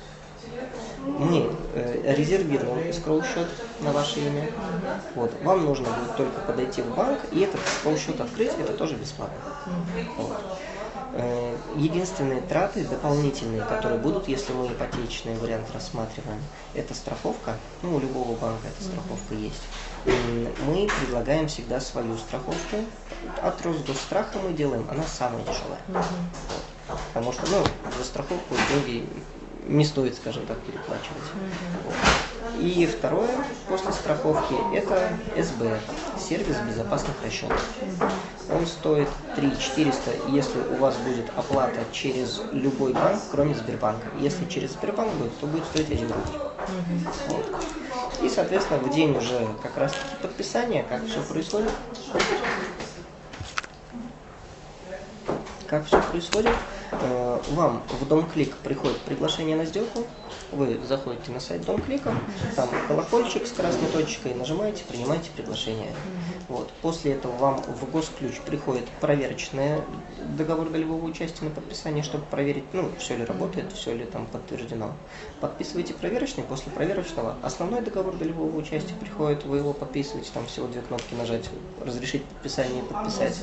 Мы э, резервируем эскроу-счет на ваше имя. Вот. Вам нужно будет только подойти в банк и этот эскроу-счет открыть, это тоже бесплатно. Вот. Единственные траты дополнительные, которые будут, если мы ипотечный вариант рассматриваем, это страховка. Ну, у любого банка эта страховка есть. Мы предлагаем всегда свою страховку. От Росгосстраха мы делаем, она самая дешевая. Вот. Потому что, ну, за страховку деньги не стоит, скажем так, переплачивать. Вот. И второе, после страховки, это эс бэ эр, сервис безопасных расчетов. Он стоит три тысячи четыреста, если у вас будет оплата через любой банк, кроме Сбербанка. Если через Сбербанк будет, то будет стоить один рубль. Вот. И, соответственно, в день уже как раз-таки подписания, как все происходит. Как все происходит? Вам в Домклик приходит приглашение на сделку, вы заходите на сайт Домклика, там колокольчик с красной точкой, нажимаете, принимаете приглашение. Вот. После этого вам в Госключ приходит проверочный договор долевого участия на подписание, чтобы проверить, ну, все ли работает, все ли там подтверждено. Подписываете проверочный, после проверочного основной договор долевого участия приходит, вы его подписываете, там всего две кнопки нажать, разрешить подписание и подписать.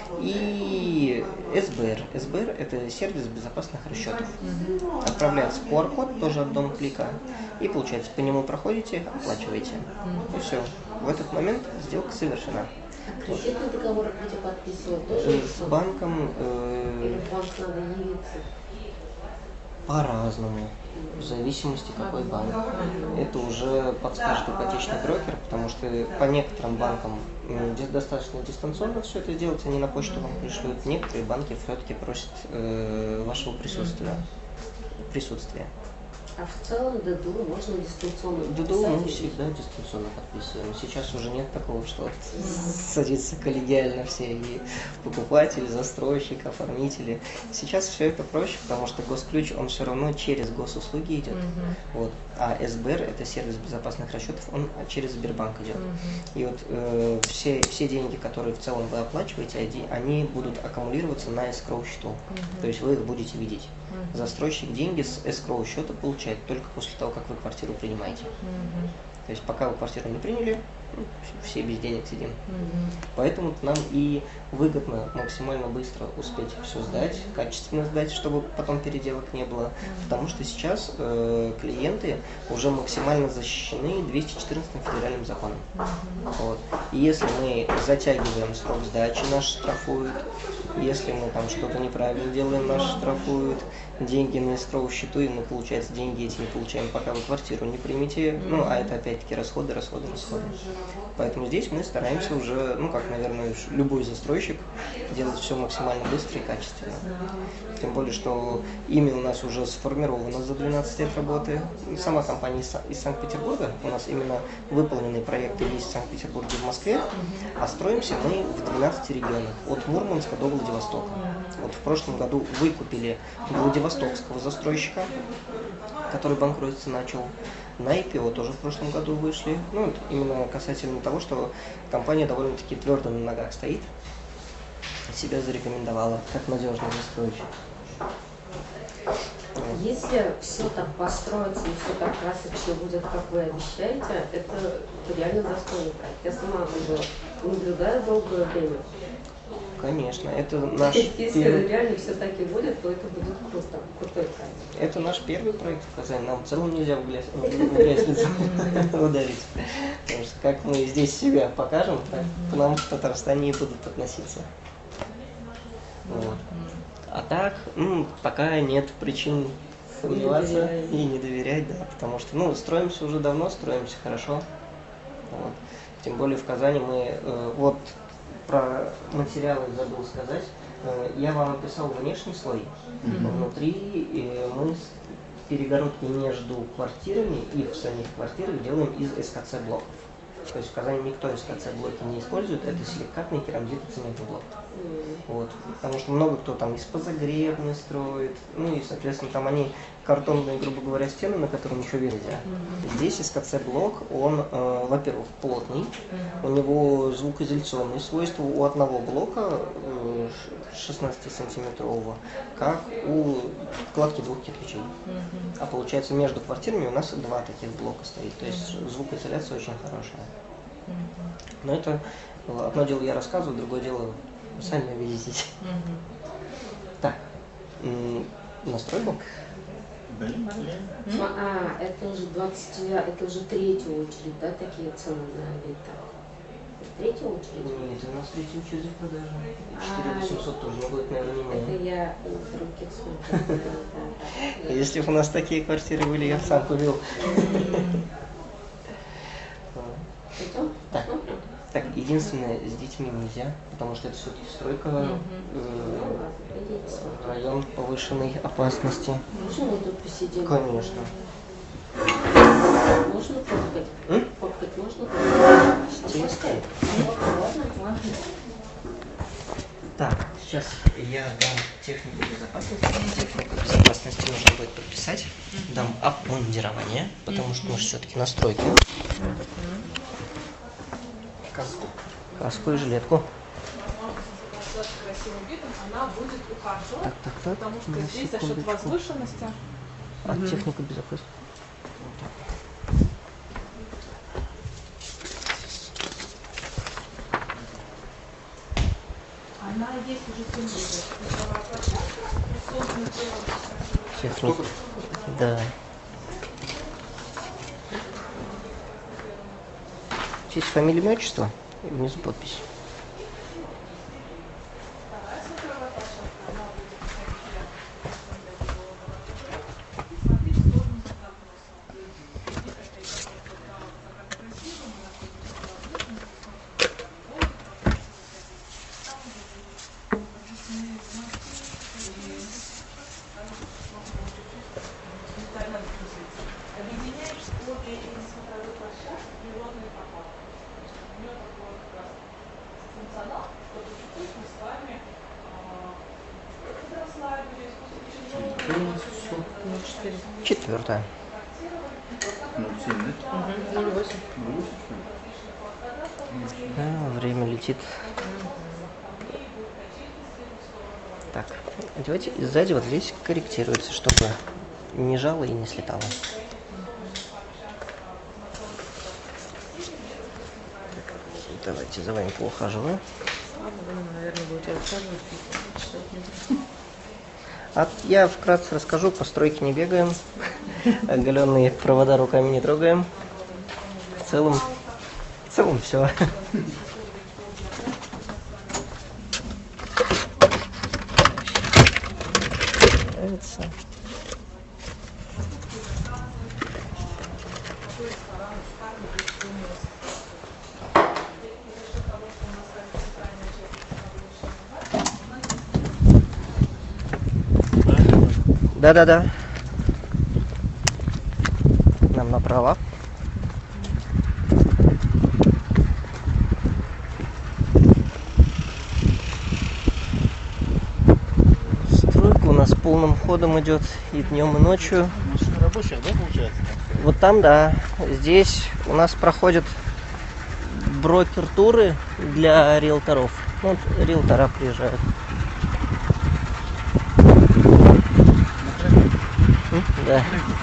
И эс бэ эр. эс бэ эр это сервис безопасных расчетов. Отправляется ку ар код тоже от Домклика, и получается, по нему проходите, оплачиваете. И все. В этот момент сделка совершена. А кредитный договор где подписывают? Тоже с банком э, или в банк надо явиться? По-разному, в зависимости какой банк. Это уже подскажет ипотечный брокер, потому что по некоторым банкам достаточно дистанционно все это делать, они на почту вам пришлют. Некоторые банки все-таки просят э, вашего присутствия. присутствия. А в целом ДДУ можно дистанционно подписать? ДДУ мы всегда дистанционно подписываем. Сейчас уже нет такого, что садится коллегиально все, и покупатели, застройщик, оформители. Сейчас все это проще, потому что Госключ, он все равно через госуслуги идет. Uh-huh. Вот. А эс бэ эр, это сервис безопасных расчетов, он через Сбербанк идет. Uh-huh. И вот э, все, все деньги, которые в целом вы оплачиваете, они будут аккумулироваться на эскроу счету. Uh-huh. То есть вы их будете видеть. Uh-huh. Застройщик деньги с эскроу счета получает только после того, как вы квартиру принимаете. Mm-hmm. То есть пока вы квартиру не приняли, ну, все без денег сидим. Mm-hmm. Поэтому нам и выгодно максимально быстро успеть все сдать, качественно сдать, чтобы потом переделок не было. Mm-hmm. Потому что сейчас э, клиенты уже максимально защищены двести четырнадцатым федеральным законом. Mm-hmm. Вот. И если мы затягиваем срок сдачи, нас штрафуют. Если мы там что-то неправильно делаем, нас штрафуют. Деньги на эскроу счету, и мы, получается, деньги эти не получаем, пока вы квартиру не примете. Mm-hmm. Ну, а это опять-таки расходы, расходы, расходы. Поэтому здесь мы стараемся уже, ну, как, наверное, любой застройщик, делать все максимально быстро и качественно. Тем более, что имя у нас уже сформировано за двенадцать лет работы. Сама компания из Санкт-Петербурга, у нас именно выполненные проекты есть в Санкт-Петербурге и в Москве, а строимся мы в двенадцати регионах, от Мурманска до Владивостока. Вот в прошлом году выкупили владивостокского застройщика, который банкротиться начал. На ай пи о тоже в прошлом году вышли. Ну, именно касательно того, что компания довольно-таки твердо на ногах стоит, себя зарекомендовала как надежный застройщик. Вот. если все так построится и все так красочно будет, как вы обещаете, это реально достойный проект. Я сама уже наблюдаю долгое время. Конечно, это наш Если первый... реально все так и будет, то это будет круто, крутой проект. Это наш первый проект в Казани. Нам в целом нельзя в грязь, в грязь лицом ударить. Потому что как мы здесь себя покажем, так к нам в Татарстане и будут относиться. Вот. А так, ну, пока нет причин сомневаться и не доверять, да, потому что, ну, строимся уже давно, строимся хорошо. Вот. Тем более в Казани мы, э, вот про материалы забыл сказать, э, я вам описал внешний слой, mm-hmm. внутри э, мы перегородки между квартирами и в самих квартирах делаем из эс ка це блоков. То есть в Казани никто эс ка це блоки не использует, это силикатный керамзитоцементный блок. Вот. Потому что много кто там из позагребной строит, ну и, соответственно, там они картонные, грубо говоря, стены, на которые ничего видеть нельзя. Mm-hmm. Здесь эс ка це блок, он, э, во-первых, плотный, mm-hmm. у него звукоизоляционные свойства у одного блока э, шестнадцатисантиметрового, как у кладки двух кирпичей. Mm-hmm. А получается, между квартирами у нас два таких блока стоит, то есть mm-hmm. звукоизоляция очень хорошая. Mm-hmm. Но это одно дело я рассказываю, другое дело вы сами видите. Mm-hmm. Так, настройку? Mm-hmm. А, это уже двадцать, это уже третья очередь, да, такие цены на Авито? Третья очередь? Нет, это у нас третья очередь в продаже. четыре тысячи восемьсот тоже, но будет, наверное, не менее. Это я с руки смотрю. Если бы у нас такие квартиры были, я бы сам купил. Так. Так, единственное, с детьми нельзя, потому что это все-таки стройка, mm-hmm. э, район повышенной опасности. Можно мы тут посидим? Конечно. Можно попкать? М? Попкать можно? Естественно. Ладно, ладно. Так, сейчас я дам технику безопасности. Технику безопасности нужно будет подписать. Mm-hmm. Дам обмундирование, потому mm-hmm. что мы же все-таки на стройке. Mm-hmm. Каску. Каску и жилетку. С красивым видом она будет ухаживать, так, так, так. потому что здесь за счет возвышенности. А угу. техника безопасности. Она есть уже семь лет. Игровая площадка, создана техника. Да. Здесь фамилия, имя, отчество и внизу подпись. Четвертая. ноль семь, да? ноль восемь. Да, время летит. Так, давайте сзади вот здесь корректируется, чтобы не жало и не слетало. Давайте за вами поухаживаю. Наверное, будете рассказывать, читать не буду. А я вкратце расскажу, по стройке не бегаем, оголенные провода руками не трогаем. В целом, в целом все. Нравится. Да-да-да. Нам направо. Стройка у нас полным ходом идет и днем, и ночью. Машина рабочая, да, получается? Вот там, да. Здесь у нас проходят брокер-туры для риэлторов. Вот риэлтора приезжают. Да.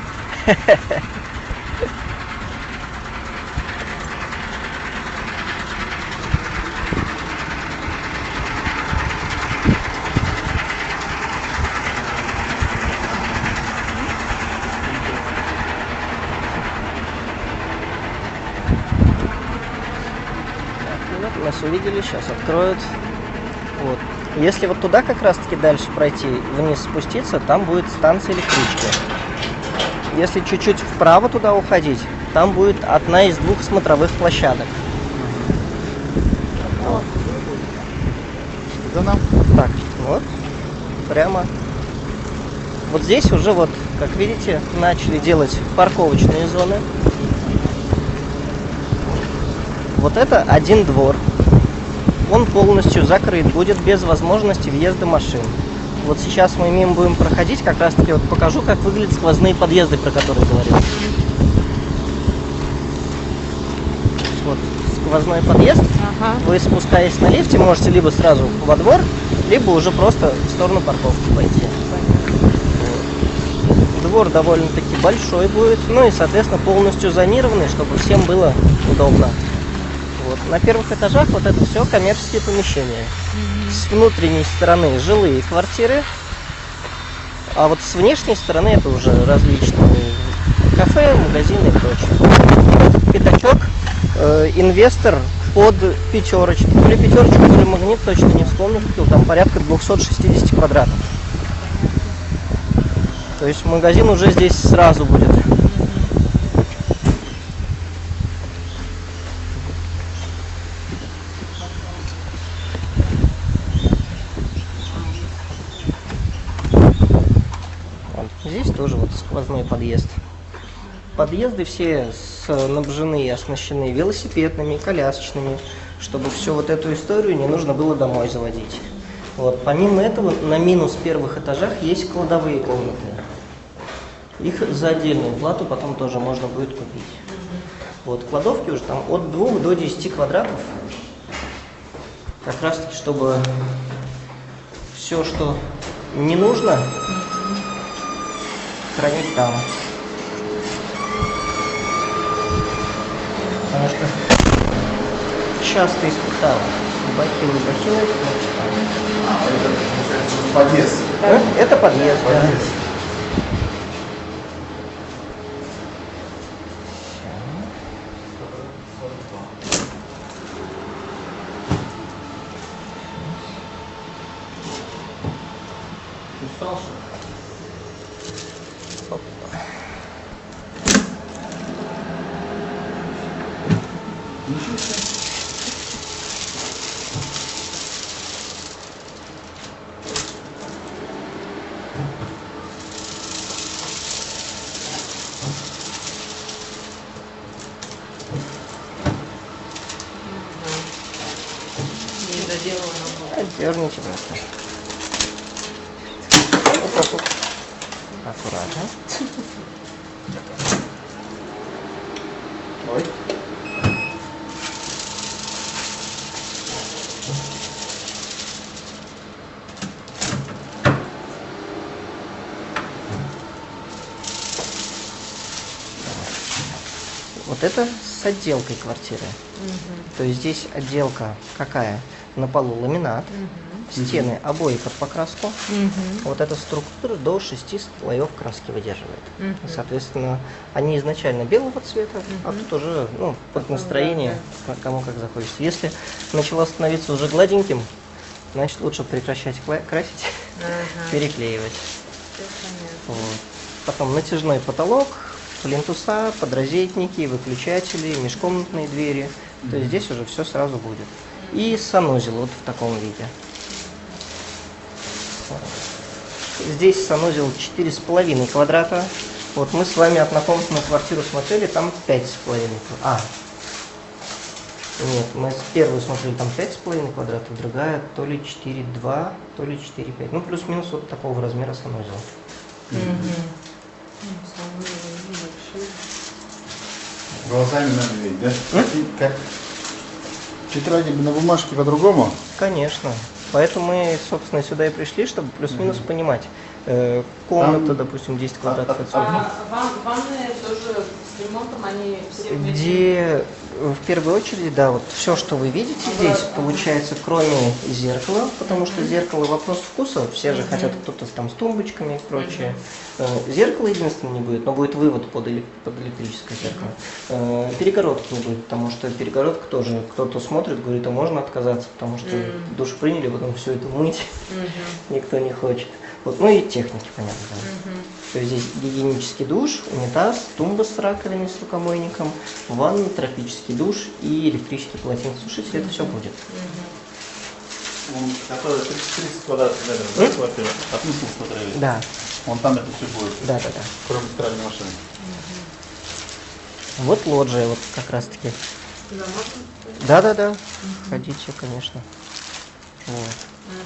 Нас увидели, сейчас откроют. Вот. Если вот туда как раз таки дальше пройти, вниз спуститься, там будет станция электрички. Если чуть-чуть вправо туда уходить, там будет одна из двух смотровых площадок. За нам? Так, вот, прямо. Вот здесь уже вот, как видите, начали делать парковочные зоны. Вот это один двор. Он полностью закрыт, будет без возможности въезда машин. Вот сейчас мы мимо будем проходить, как раз таки вот покажу, как выглядят сквозные подъезды, про которые говорил. Вот сквозной подъезд. Ага. Вы, спускаясь на лифте, можете либо сразу во двор, либо уже просто в сторону парковки пойти. Вот. Двор довольно-таки большой будет, ну и, соответственно, полностью зонированный, чтобы всем было удобно. Вот. На первых этажах вот это все коммерческие помещения. Mm-hmm. С внутренней стороны жилые квартиры, а вот с внешней стороны это уже различные кафе, магазины и прочее. Пятачок, э, инвестор под пятерочки. То ли пятерочку, то ли магнит, точно не вспомню, там порядка двести шестьдесят квадратов. То есть магазин уже здесь сразу будет. Здесь тоже вот сквозной подъезд. Подъезды все снабжены и оснащены велосипедными, колясочными, чтобы всю вот эту историю не нужно было домой заводить. Вот. Помимо этого, на минус первых этажах есть кладовые комнаты. Их за отдельную плату потом тоже можно будет купить. Вот. Кладовки уже там от двух до десяти квадратов. Как раз таки, чтобы все, что не нужно, хранить там. Потому что часто испытал. Бахил и бахил, А, это подъезд. да? Это подъезд, да. Подъезд. Устал, что ли? Ничего себе. Не доделано было. Отдерните просто. Вот так вот. Аккуратно. Ой. Вот это с отделкой квартиры. Угу. То есть здесь отделка какая? На полу ламинат, Угу. стены обои под покраску. Угу. Вот эта структура до шести слоев краски выдерживает. Угу. Соответственно, они изначально белого цвета, а Мгм. тут уже ну, под Потом, настроение, кому как захочется. Если начало становиться уже гладеньким, значит лучше прекращать кла- красить, Ага. переклеивать. Всё понятно. Вот. Потом натяжной потолок, плинтуса, подрозетники, выключатели, межкомнатные двери. То есть здесь уже все сразу будет. И санузел вот в таком виде. Здесь санузел четыре с половиной квадрата. Вот мы с вами однокомнатную квартиру смотрели, там пять с половиной. А, нет, мы первую смотрели, там пять с половиной квадратов, другая то ли четыре два, то ли четыре пять. Ну, плюс-минус вот такого размера санузел. Угу. Ну, санузел небольшие. Глазами надо видеть, да? М? Как? Тетради на бумажке по-другому? Конечно. Поэтому мы, собственно, сюда и пришли, чтобы плюс-минус понимать, Э, комната, Там- допустим, десять квадратов. а- А ван, ванны тоже с ремонтом, они все вместе? Где в первую очередь, да, вот все, что вы видите здесь, получается, кроме зеркала, потому что зеркало вопрос вкуса, все же хотят, кто-то там с тумбочками и прочее. Э, Зеркало единственное не будет, но будет вывод под, эле- под электрическое зеркало. Э, Перегородки не будет, потому что перегородка тоже, кто-то смотрит, говорит, а можно отказаться, потому что душ приняли, потом все это мыть никто не хочет. Вот, ну и техники, понятно. Да. То есть здесь гигиенический душ, унитаз, тумба с раковиной, с рукомойником, ванна, тропический душ и электрический полотенцесушитель. Это все будет. Он, который тридцать квадратных метров, да, квартира? От мысли смотрели? Да, Вон там это все будет, да, да, да. кроме стиральной машины. Вот лоджия, вот как раз таки. Да, можно? Да, да, да. Ходите, конечно. Вот.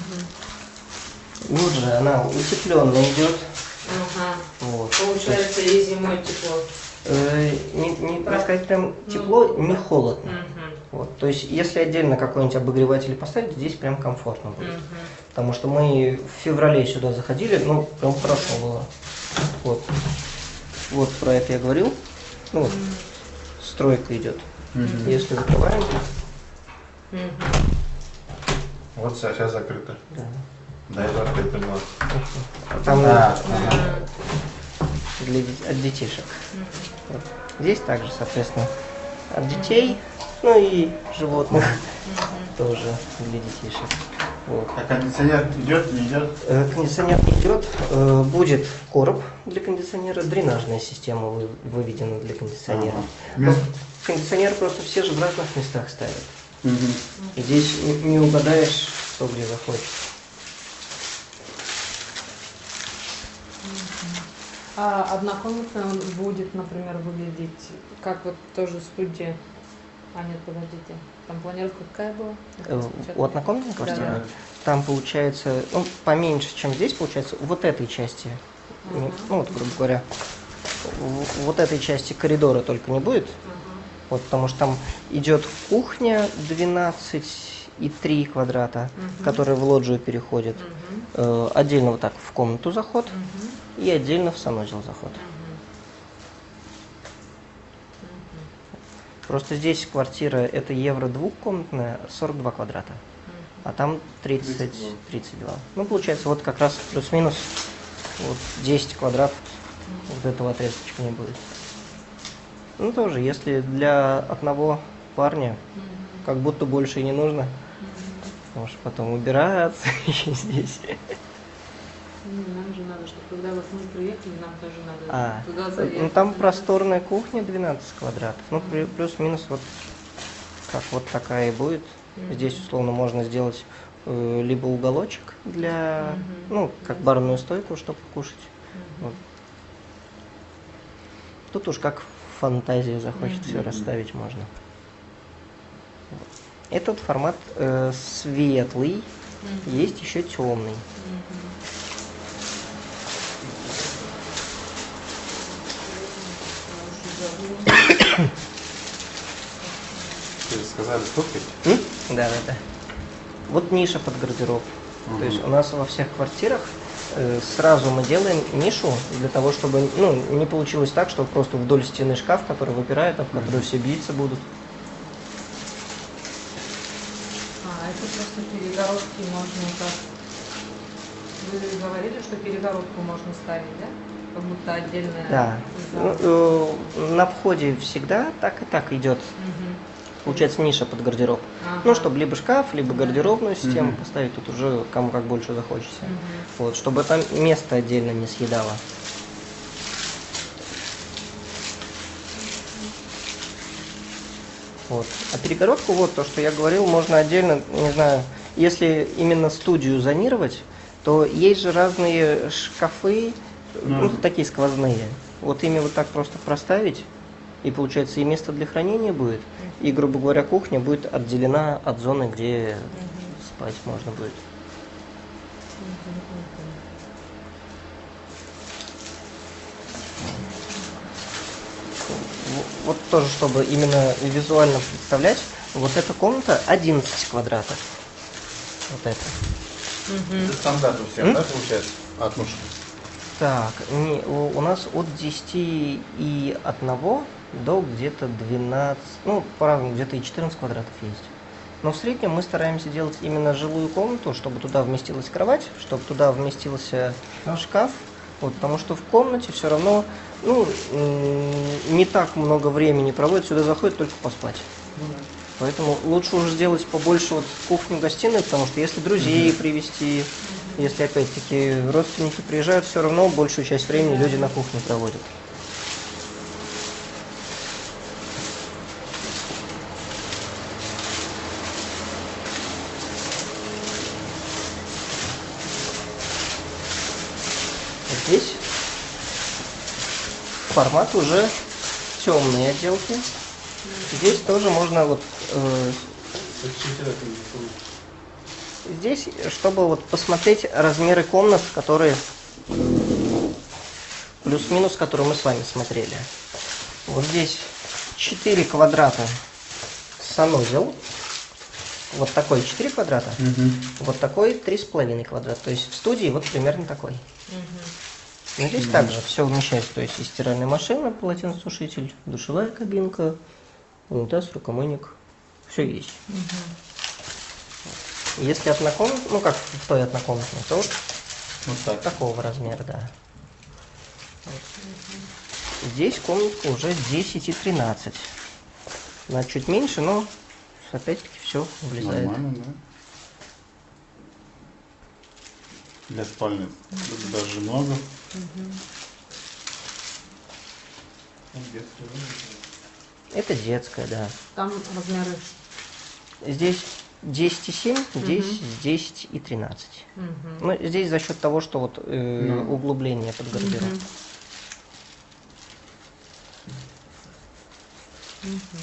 Лоджия, она утепленная идет. Ага. Вот. Получается, и зимой тепло. Э, не, не не сказать прям тепло, не холодно. Мгм. Вот. То есть, если отдельно какой-нибудь обогреватель поставить, здесь прям комфортно будет. Мгм. Потому что мы в феврале сюда заходили, ну, прям хорошо было. Вот. Вот про это я говорил. Ну, вот, стройка идет. Если закрываем, Мгм. Вот сейчас закрыто. да. До этого открыто было. Там А, для, де- от детишек. Вот. Здесь также, соответственно, от детей, ну и животных тоже для детишек. Вот. а кондиционер идет, не идет? Э, Кондиционер не идет, э, будет короб для кондиционера, дренажная система вы- выведена для кондиционера. Ага. Но кондиционер просто все же в разных местах ставят. Мгм. И здесь не, не угадаешь, что где захочет. А однокомнатная он будет, например, выглядеть как вот тоже студия. А нет, подождите. Там планировка какая была? Э, У однокомнатной квартиры Да. там получается, ну, поменьше, чем здесь, получается, вот этой части, Ага. ну, вот, грубо говоря, в- вот этой части коридора только не будет, Ага. вот, потому что там идет кухня двенадцать и три квадрата, Мгм. которая в лоджию переходит. Мгм. Э, Отдельно вот так в комнату заход Мгм. и отдельно в санузел заход. Мгм. Просто здесь квартира это евро двухкомнатная, сорок два квадрата, а там тридцать, тридцать два. Ну, получается, вот как раз плюс-минус вот десять квадратов вот этого отрезочка не будет. Ну, тоже, если для одного парня как будто больше и не нужно, потому что потом убираться еще здесь. Ну, нам же надо, чтобы когда вот мы приехали, нам тоже надо А, туда заехать. ну там просторная кухня двенадцать квадратов, ну плю- плюс-минус вот как вот такая и будет. Здесь условно можно сделать э, либо уголочек для, Мгм. ну как барную стойку, чтобы кушать. Вот. Тут уж как фантазия захочет все расставить можно. Вот. Этот формат э, светлый, есть еще темный. Ты сказали, сколько? М? Да, да, да. Вот ниша под гардероб. То есть у нас во всех квартирах э, сразу мы делаем нишу для того, чтобы ну, не получилось так, что просто вдоль стены шкаф, который выпирает, об который все биться будут. А, это просто перегородки можно так. Вы говорили, что перегородку можно ставить, да? Как будто отдельная. Да. Ну, э, на входе всегда так и так идет. Мгм. Получается ниша под гардероб. Ага. Ну, чтобы либо шкаф, либо гардеробную систему Мгм. поставить, тут уже кому как больше захочется. Мгм. Вот, чтобы там место отдельно не съедало. Вот. А перегородку, вот то, что я говорил, можно отдельно, не знаю, если именно студию зонировать, то есть же разные шкафы, ну, Ну. такие сквозные. Вот ими вот так просто проставить, и получается и место для хранения будет, и, грубо говоря, кухня будет отделена от зоны, где спать можно будет. В- Вот тоже, чтобы именно визуально представлять, вот эта комната одиннадцать квадратов. Вот это. Это стандарт у всех, М? да, получается? От мужчин. Так, не, у, у нас от десяти и одного до где-то двенадцати, ну, по-разному, где-то и четырнадцать квадратов есть. Но в среднем мы стараемся делать именно жилую комнату, чтобы туда вместилась кровать, чтобы туда вместился шкаф, вот, потому что в комнате все равно, ну, не так много времени проводят, сюда заходят только поспать. Поэтому лучше уже сделать побольше вот кухню-гостиную, потому что если друзей привезти, если опять-таки родственники приезжают, все равно большую часть времени люди на кухне проводят. Здесь формат уже темные отделки. Здесь тоже можно вот э, здесь, чтобы вот посмотреть размеры комнат, которые плюс-минус, которые мы с вами смотрели. Вот здесь четыре квадрата санузел. Вот такой четыре квадрата. Угу. Вот такой три с половиной квадрата. То есть в студии вот примерно такой. Угу. Но здесь угу. также все вмещается. То есть и стиральная машина, полотенцесушитель, душевая кабинка, унитаз, рукомойник. Все есть. Угу. Если однокомнатная, ну как в той однокомнатной, то вот, вот так. Такого размера, да. Вот. Угу. Здесь комнатка уже десять и тринадцать. Она чуть меньше, но опять-таки все влезает. Нормально, да? Для спальни угу. даже много. Угу. Это детская, да. Там размеры? Здесь десять и семь, здесь угу. десять и тринадцать. Угу. Ну, здесь за счет того, что вот э, ну. углубление под гардероб. Угу. Угу.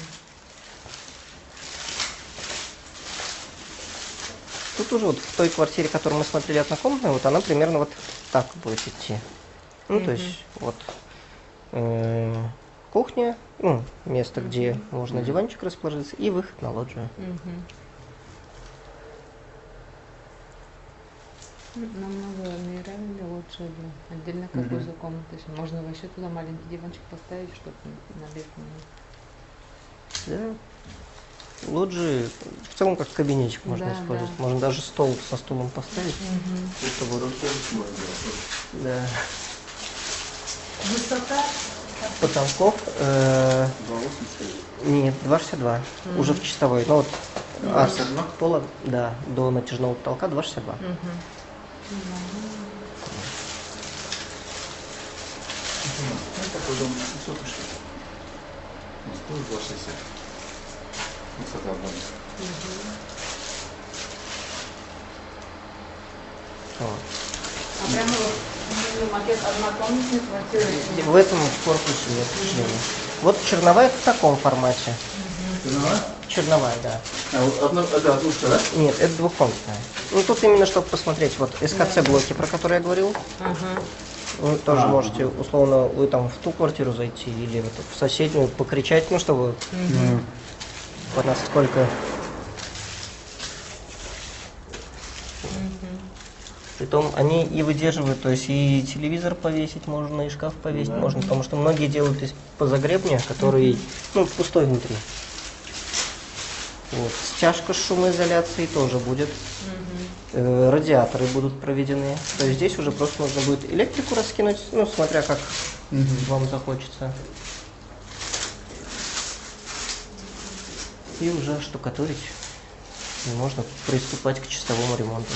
Тут уже вот в той квартире, которую мы смотрели однокомнатную, вот она примерно вот так будет идти. Ну, mm-hmm. то есть вот э, кухня, ну, место, mm-hmm. где можно диванчик расположиться, и выход на лоджию. Mm-hmm. Намного мирами лучше, да. Отдельно какую за комнату. Можно вообще туда маленький диванчик поставить, чтобы на летнюю. Да. Лоджии в целом как кабинетик можно да, использовать. Да. Можно даже стол со стулом поставить. Угу. Чтобы... Да. Высота? Потолков? Э, нет, два шестьдесят два. Угу. Уже в чистовой. Ну, вот от пола, да, до натяжного потолка два шестьдесят два. Угу. Такой дом высокий. два шестьдесят. Высота дома. Вот. А прямо вот макет однокомнатной квартиры? В этом корпусе нет. Угу. Вот черновая в таком формате. Угу. Черновая? Черновая, да. А вот одно, это однушка, да? Нет, это двухкомнатная. Ну тут именно чтобы посмотреть, вот эс ка це-блоки, про которые я говорил. Ага. Вы тоже а, можете, ага. условно, вы там в ту квартиру зайти или вот в соседнюю покричать, ну чтобы угу. понять сколько. Притом они и выдерживают, то есть и телевизор повесить можно, и шкаф повесить да. можно, потому что многие делают из позагребня, который mm-hmm. ну, пустой внутри. Вот. Стяжка с шумоизоляцией тоже будет. Mm-hmm. Э, радиаторы будут проведены. То есть здесь уже просто нужно будет электрику раскинуть, ну, смотря как mm-hmm. вам захочется. И уже штукатурить. И можно приступать к чистовому ремонту.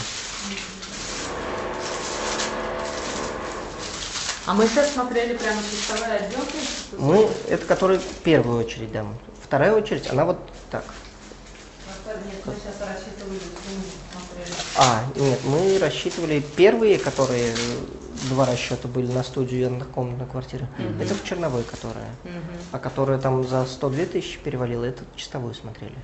А мы сейчас смотрели прямо чистовые отделки? Мы, это который в первую очередь, да. Вторая очередь, она вот так. Нет, мы сейчас рассчитывали, смотрели. А, нет, мы рассчитывали первые, которые два расчета были на студию и однокомнатную квартиру. Угу. Это в черновой, которая. Угу. А которая там за сто две тысячи перевалила, это чистовую смотрели.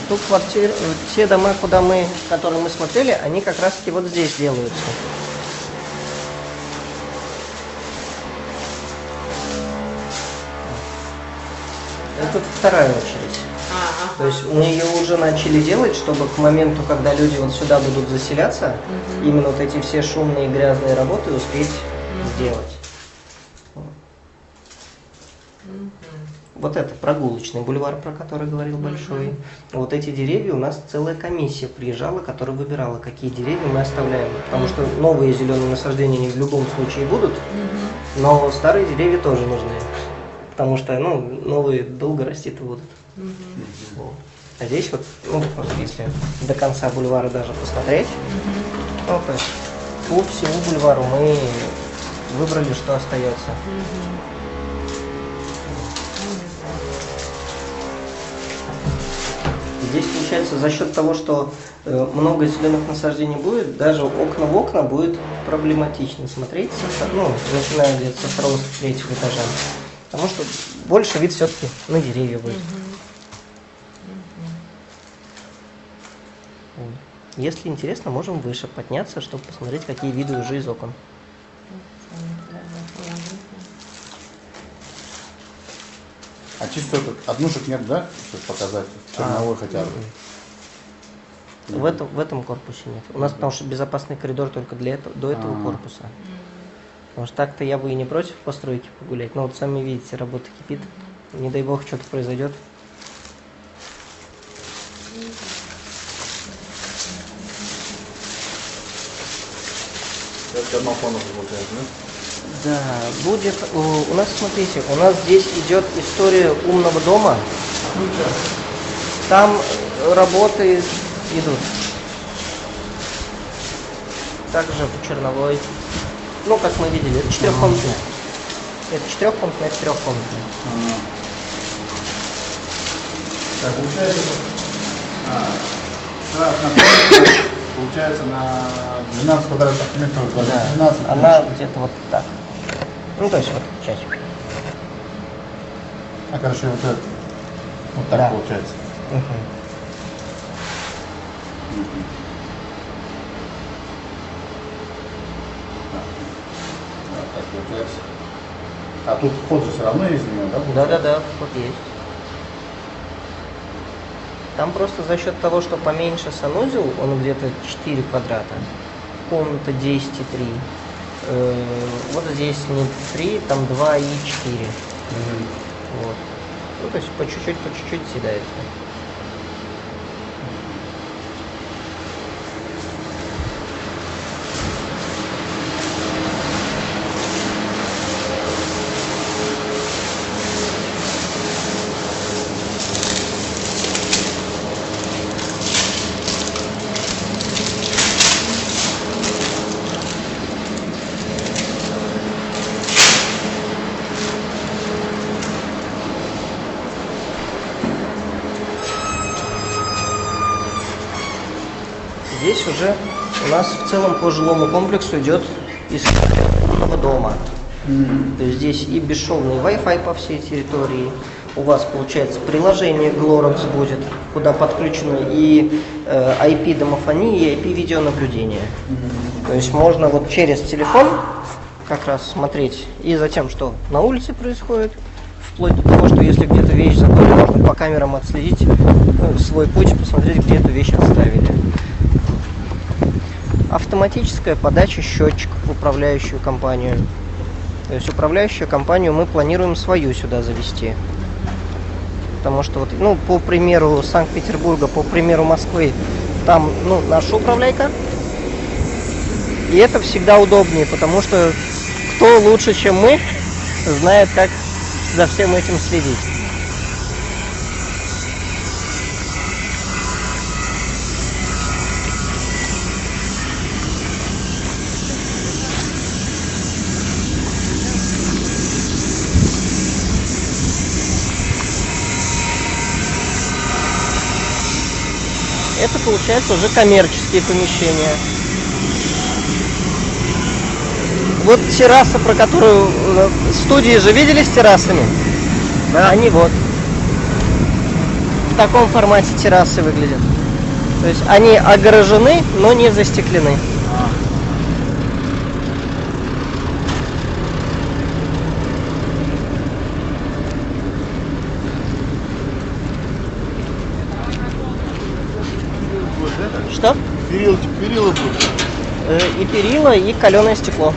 ту квартиру, те дома, куда мы, которые мы смотрели, они как раз таки вот здесь делаются. Это вторая очередь. А, ага. То есть мы ее уже начали делать, чтобы к моменту, когда люди вот сюда будут заселяться, Мгм. именно вот эти все шумные и грязные работы успеть сделать. Мгм. Вот это прогулочный бульвар, про который говорил большой. Вот эти деревья у нас целая комиссия приезжала, которая выбирала, какие деревья мы оставляем. Потому что новые зеленые насаждения они в любом случае будут, Мгм. но старые деревья тоже нужны. Потому что ну, новые долго расти будут. Мгм. Вот. А здесь вот, ну, вот если до конца бульвара даже посмотреть, Мгм. ну, то есть по всему бульвару мы выбрали, что остается. Мгм. Здесь получается за счет того, что э, много зеленых насаждений будет, даже окна в окна будет проблематично смотреть, со- ну, начиная где-то со второго, с третьего этажа. Потому что больше вид все-таки на деревья будет. Вот. Если интересно, можем выше подняться, чтобы посмотреть, какие виды уже из окон. А чисто этот, однушек нет, да? Чтобы показать, черновой А, хотя бы. В этом, в этом корпусе нет. У нас потому что безопасный коридор только для этого, до этого А. корпуса. Потому что так-то я бы и не против постройки погулять. Но вот сами видите, работа кипит. Не дай бог, что-то произойдет. Это одна комната получается, да? Да, будет у, у нас, смотрите, у нас здесь идет история умного дома. Там работы идут. Также в черновой. Ну, как мы видели, это четырехкомнатная. Это четырехкомнатная, это трехкомнатная. Ага. Так, получается, а, да, на- получается на двенадцать квадратных метров, Да, двенадцать. она где-то вот так. Ну, то есть вот часть. А, короче, вот это. Вот так Да. получается. Мгм. Мгм. Да, так получается. А тут вход же все равно есть в него, да? Да-да-да, вот есть. Там просто за счет того, что поменьше санузел, он где-то четыре квадрата, комната десять и три. Э, вот здесь не три, там два и четыре. Мгм. Вот. Ну, то есть по чуть-чуть, по чуть-чуть съедается. Здесь уже у нас в целом по жилому комплексу идет история умного дома. То есть здесь и бесшовный Wi-Fi по всей территории. У вас, получается, приложение Glorox будет, куда подключены и э, ай пи-домофония, и ай пи-видеонаблюдение. То есть можно вот через телефон как раз смотреть и за тем, что на улице происходит, вплоть до того, что если где-то вещь забыли, можно по камерам отследить ну, свой путь, посмотреть, где эту вещь оставили. Автоматическая подача счетчиков в управляющую компанию. То есть управляющую компанию мы планируем свою сюда завести. Потому что вот, ну, по примеру Санкт-Петербурга, по примеру Москвы, там, ну, наша управляйка. И это всегда удобнее, потому что кто лучше, чем мы, знает, как за всем этим следить. Это получается уже коммерческие помещения. Вот терраса, про которую э, студии же видели с террасами? Да. Они вот. таком формате террасы выглядят. То есть они огорожены, но не застеклены. Что? Перила, перила будут. Э, и перила, и каленое стекло.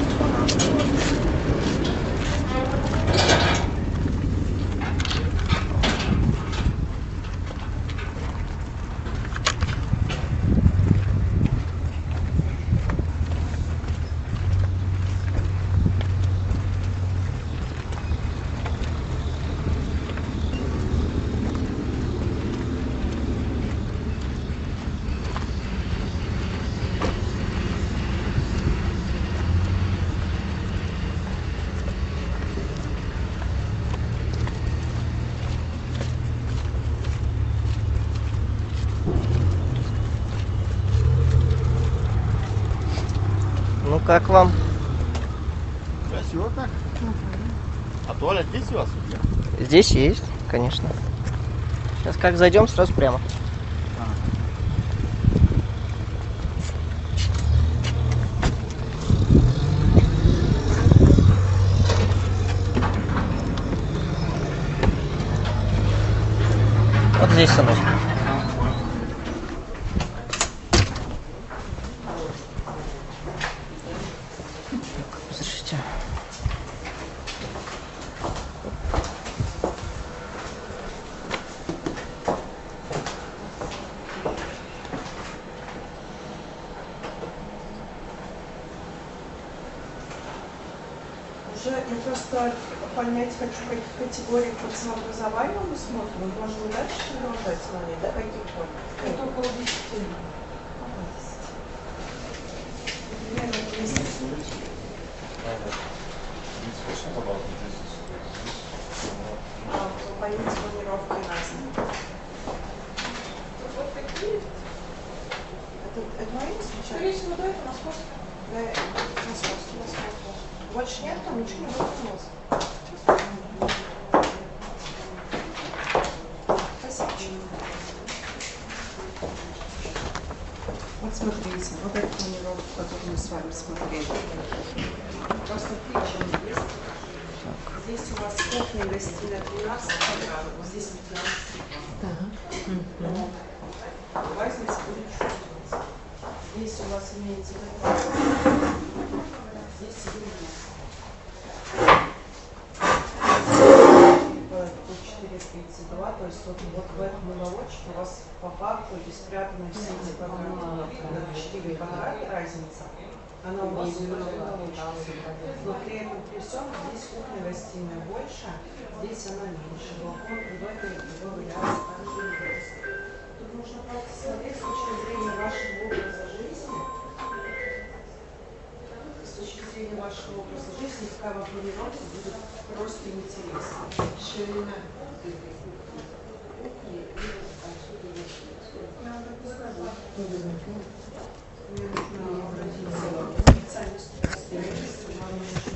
Ну как вам? Красиво так. А туалет здесь у вас? Здесь есть, конечно. Сейчас как зайдем, сразу прямо. Вот здесь санузел. Разрешите. Уже я просто понять хочу, каких категорий по самообразованию мы смотрим. Можно дальше продолжать смотреть, да, каких вот? Это около десяти. Примерно десять. А, понять планировки разные. Вот такие. Это, это мои случаи? Скорее всего, да, это московская. Да, московская, московская. Больше нет, там ничего не выкинулось. Спасибо. Вот смотрите, вот эту планировку, которую мы с вами смотрели. Просто отличие есть. Здесь у вас кухня, гостиная двенадцать квадратов, вот здесь пятнадцать. Так. У вас здесь будет чувствоваться. Здесь у вас имеется здесь четыре тридцать два, то есть вот, вот в этом уголочке у вас по факту и спрятаны все эти квадраты, четыре квадрата разница. Она у вас в уголочке. Но при этом при всем здесь кухня-гостиная больше, здесь она меньше. Балкон в этой добавляется также рост. Тут нужно просто смотреть с точки зрения вашего образа жизни. С точки зрения вашего образа жизни, какая вам планировка будет просто интересна. Ширина кухни и отсюда я вам так скажу. Мне нужно обратиться специалисту по строительству, вам нужно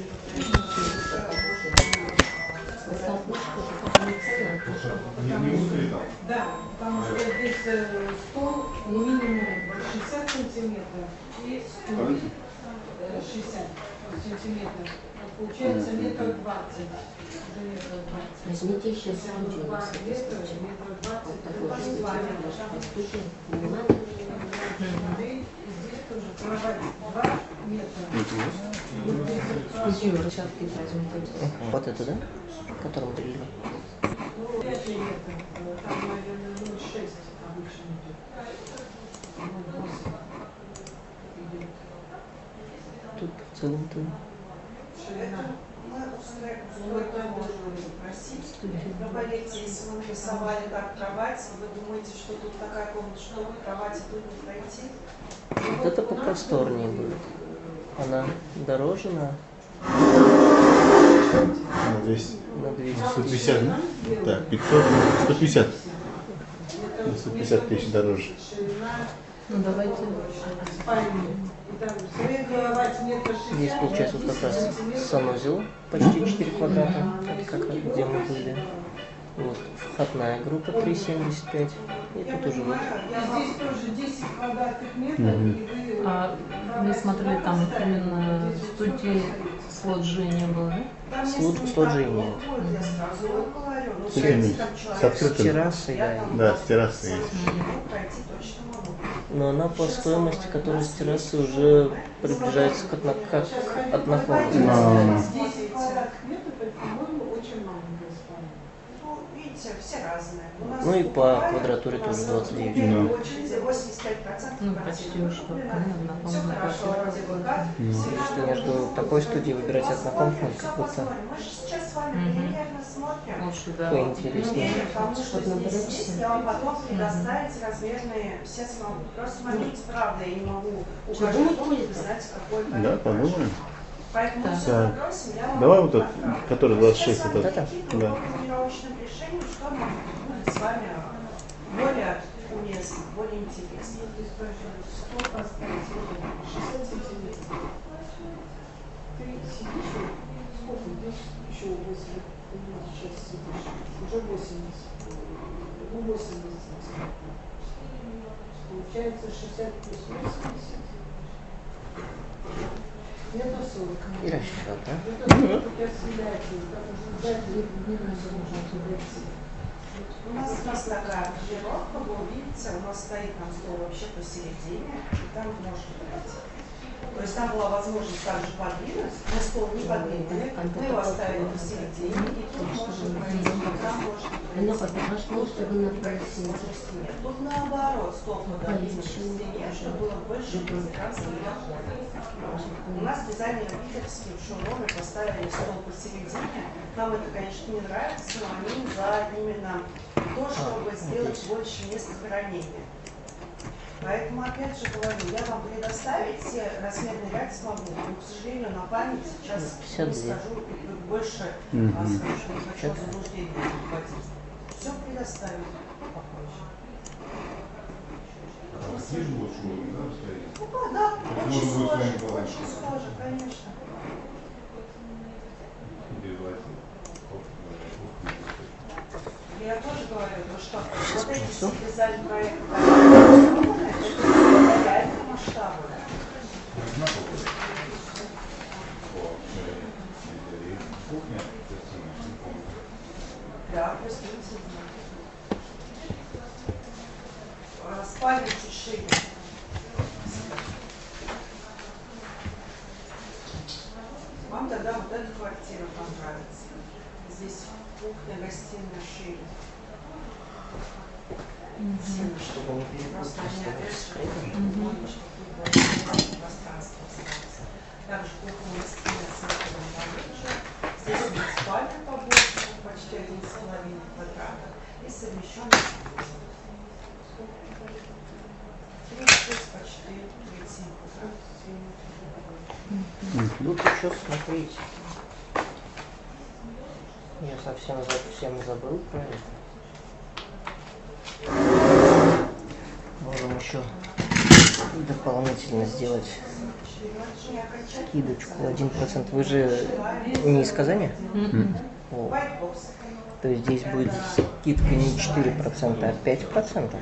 да, потому что здесь э, стол минимум шестьдесят сантиметров и стул э, шестьдесят сантиметров. Получается метр двадцать. Возьмите еще студию. Два метра, метр двадцать. Это два метра. И здесь тоже кровать два метра. Вот это, да? Которым брили. Ну, пять метров. Там, наверное, ну, шесть обычно идет. Ну, восемь идет. Тут в целом-то. Ширина. Мы устроим, можно запросить. Но поверьте, если мы рисовали так кровать, вы думаете, что тут такая комната, что кровати тут не пройти? Вот это попросторнее будет. Она дороже на, На двести. на двести. сто пятьдесят, да? Так, пятьсот, сто пятьдесят. сто пятьдесят тысяч дороже. Ну давайте. Здесь получается вот как раз санузел, почти четыре квадрата, это как раз где мы были. Вот, входная группа три семьдесят пять. И Я тут уже вот. понимаю, я здесь тоже десять квадратных метров, Мгм. и вы... А мы смотрели, там именно в студии слот G не было, да? Там, Слот- если не слот так же плохо нет. будет, я сразу вам говорю. Ну, Слот зайти нет. там С человек, открытым. С террасой, я да. там Да, вот с террасой сам есть. живу, пройти точно могу. Но она по стоимости, которая с террасы, уже приближается к, одно, как к однокомнатной. А. десять квадратных метров, это, по-моему, очень маленькая спальня. Ну, видите, все разные. У нас Ну и тут по бывает, квадратуре у нас тоже вот двадцать девять. в первой Да. очереди восемьдесят пять процентов Ну, квартир почти уж куплено. как, ну, однокомнатная Все хорошо, квартира. вроде бы как. Ну. Всегда Что между такой студией выбирать однокомнатную, Всё как будто посмотрим. Мы же сейчас с вами Мгм. примерно смотрим. Лучше, да. поинтереснее. Примерно, потому что Чтобы на здесь горячее. есть, я вам потом предоставить размерные все смогу. Просто смотрите, правда, я не могу у Что, каждого думать будете? знать, какой Да, тариф. подумаем. Поэтому Так. все Так. попросим, я вам Давай вот этот, отправлю. который двадцать шесть, Сейчас с вами этот. прикидываю Да. по планировочным решениям, что будет с вами более уместно, более интересно. Что поставить? шестьдесят сантиметров. Ты сидишь, сколько здесь еще восемь, сейчас сидишь, уже восемьдесят, ну восемьдесят. Получается шестьдесят плюс восемьдесят. Это сорок. И расчет, да? Это сорок у тебя съедается, как уже сдать, не нужно подойти. У нас есть такая планировка, вы увидите, у нас стоит там стол вообще посередине, и там можно пройти. То есть там была возможность также подвинуть, но стол не подвинули, мы его оставили посередине, и тут можно пройти, и там можно Она пройти. подошла, чтобы направить Возможности нет. Тут наоборот стол подвинуть к стене, чтобы было больше пространства для хода. У нас дизайнеры питерские в шоуруме поставили стол посередине. Нам это, конечно, не нравится, но они за именно то, чтобы сделать больше места хранения. Поэтому, опять же говорю, я вам предоставить все размерный ряд смогу, но, к сожалению, на память сейчас не пятьдесят две. скажу и больше, Мгм. а, скажу, что не хочу в заблуждение вводить. Все предоставить попозже. Ну да, да, очень сложно, очень сложно, конечно. Я тоже говорю, ну что, вот эти все дизайн-проекты, это реально масштабно. Да, плюс тридцать. А, спальня чуть шире. Вам тогда вот эта квартира понравится. Здесь кухня, гостиная шире. Чтобы не перепутать Просто они с опять же скрытым. пространство осталось. Также кухня, гостиная с окном поменьше. Здесь будет спальня побольше, почти один с половиной квадрата. И совмещенный тридцать шесть, почти тридцать семь квадратов. Тут еще смотрите. Я совсем, совсем забыл про это. Можем еще дополнительно сделать скидочку один процент. Вы же не из Казани? О. То есть здесь будет скидка не четыре процента, а пять процентов.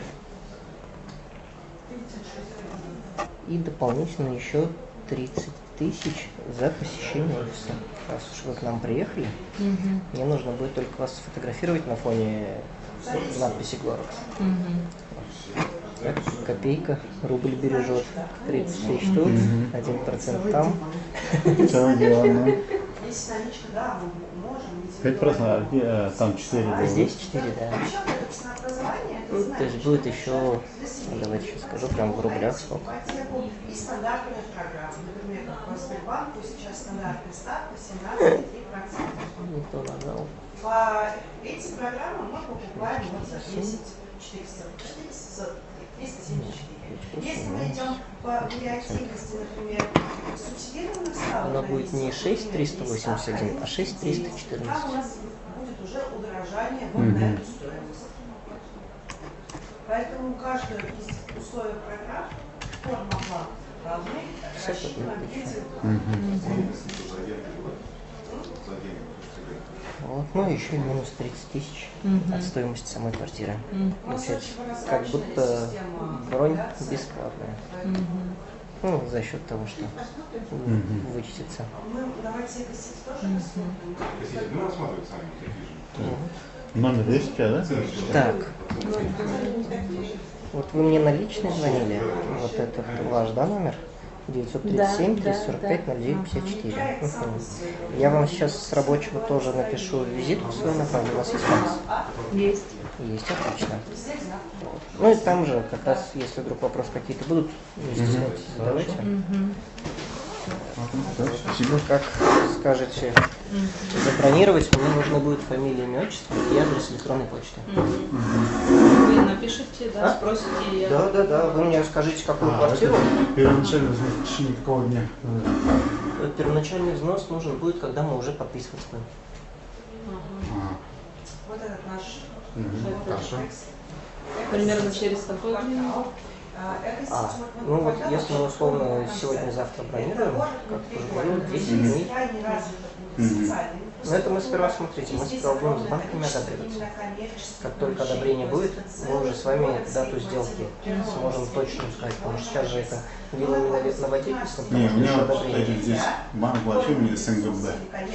И дополнительно еще тридцать тысяч за посещение офиса. Раз уж вы к нам приехали, Мгм. мне нужно будет только вас сфотографировать на фоне надписи Глоракс. Мгм. Так, копейка, рубль бережет. тридцать тысяч тут, один процент там. Целое дело, ну. Если наличка, да, мы можем. пять процентов, а где, а, там четыре. А здесь четыре, да. Вообще, вот это ценообразование, это, Ну, знаете, то есть будет что еще, для семей. давайте сейчас скажу, прям в рублях сколько. Ипотеку и стандартные программы. Например, как по Сбербанку сейчас стандартная ставка семнадцать целых три десятых процента. Не то нажал. По этим программам мы покупаем вот за десять четыреста, четыреста, триста семьдесят четыре. Если мы идем по вариативности, например, субсидированных ставок, Она на будет не лизинг, шесть например, триста восемьдесят один, а шесть триста там у четырнадцать. нас будет уже удорожание вот на эту стоимость. Поэтому каждое из условий программ форма оплаты должны Все рассчитаны как надо. индивидуально. Вот, ну и еще минус тридцать тысяч Мгм. от стоимости самой квартиры. Мгм. Получается, как будто бронь бесплатная. Мгм. Ну, за счет того, что Мгм. вычтется. Мы давайте экосеть тоже рассмотрим. Ну, рассматривать сами такие же. Номер есть у тебя, да? Так, вот вы мне на личный звонили, вот этот ваш, да, номер? девятьсот тридцать семь триста сорок пять ноль девять пятьдесят четыре. Мгм. Я вам сейчас с рабочего тоже напишу визитку свою направлю. У вас есть факс? Есть. Есть, отлично. Вот. Ну и там же, как раз, если вдруг вопросы какие-то будут, не стесняйтесь, задавайте. Мгм. Да, спасибо. Как скажете, забронировать, мне нужно будет фамилия, имя, отчество и адрес электронной почты. Вы напишите, да, А? спросите, и я... Да, да, да. Вы мне скажите, какую А, квартиру. это первоначально в течение какого дня? Э, Первоначальный взнос нужен будет, когда мы уже подписываться будем. А, Вот этот наш мгм, хорошо. Примерно через какое время? А, ну вот если мы условно сегодня-завтра бронируем, как уже говорил, десять дней. Мгм. Но это мы сперва, смотрите, мы сперва будем с банками одобряться. Как только одобрение будет, мы уже с вами дату сделки сможем точно сказать, потому что сейчас же это дело не на новодетельство, Не, потому у что еще меня вот, одобрение. кстати, здесь банк платил мне СНГБ.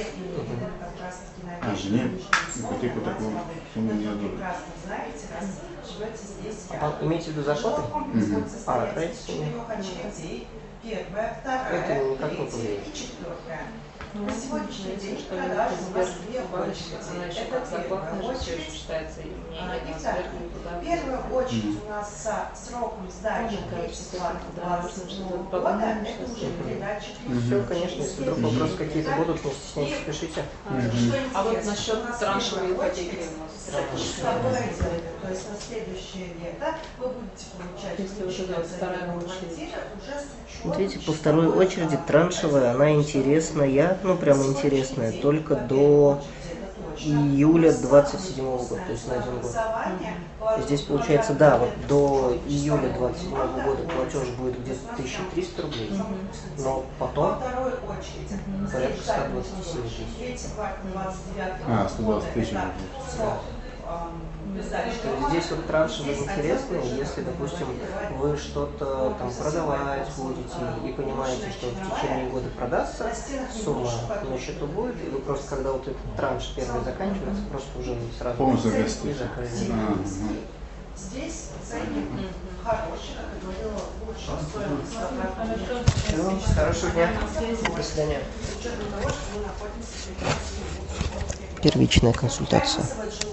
А жене ипотеку такую сумму не одобрил. А имеете в виду зарплаты? Мгм. А, разница нет. Это никак не повлияет. Ну, На сегодняшний если день что, продажи в Сбер, Москве баночка, очереди. она еще Это как зарплатная первая же все очередь. еще считается, и мне А, не и на так, Сбер никуда. в первую очередь у нас со сроком сдачи Мне кажется, третьего это да, можно двадцать что-то года, подумаем, это что уже сделаем. передатчик. Все, конечно, если вдруг вопросы какие-то будут, не стесняйтесь, пишите. А вот насчет траншевой ипотеки у нас. То есть на следующее лето вы будете получать Если вот эта вот вторая очередь. Смотрите, по второй очереди траншевая, она интересная, ну прям интересная, только до июля двадцать седьмого года, то есть на один год. И здесь получается, да, вот до июля двадцать седьмого года платеж будет где-то тысяча триста рублей, но потом порядка ста двадцати семи тысяч. А, сто двадцать тысяч. То есть здесь вот траншевые интересные, если, допустим, вы что-то там продавать будете и понимаете, что в течение года продастся, сумма на счету будет, и вы просто, когда вот этот транш первый заканчивается, просто уже сразу Полностью и гостите. закрыли. А, Здесь ценник хороший, как я говорила, лучше стоимость квадратного Всё, хорошего дня. До свидания. с учетом того, что мы находимся в Первичная консультация. Записывать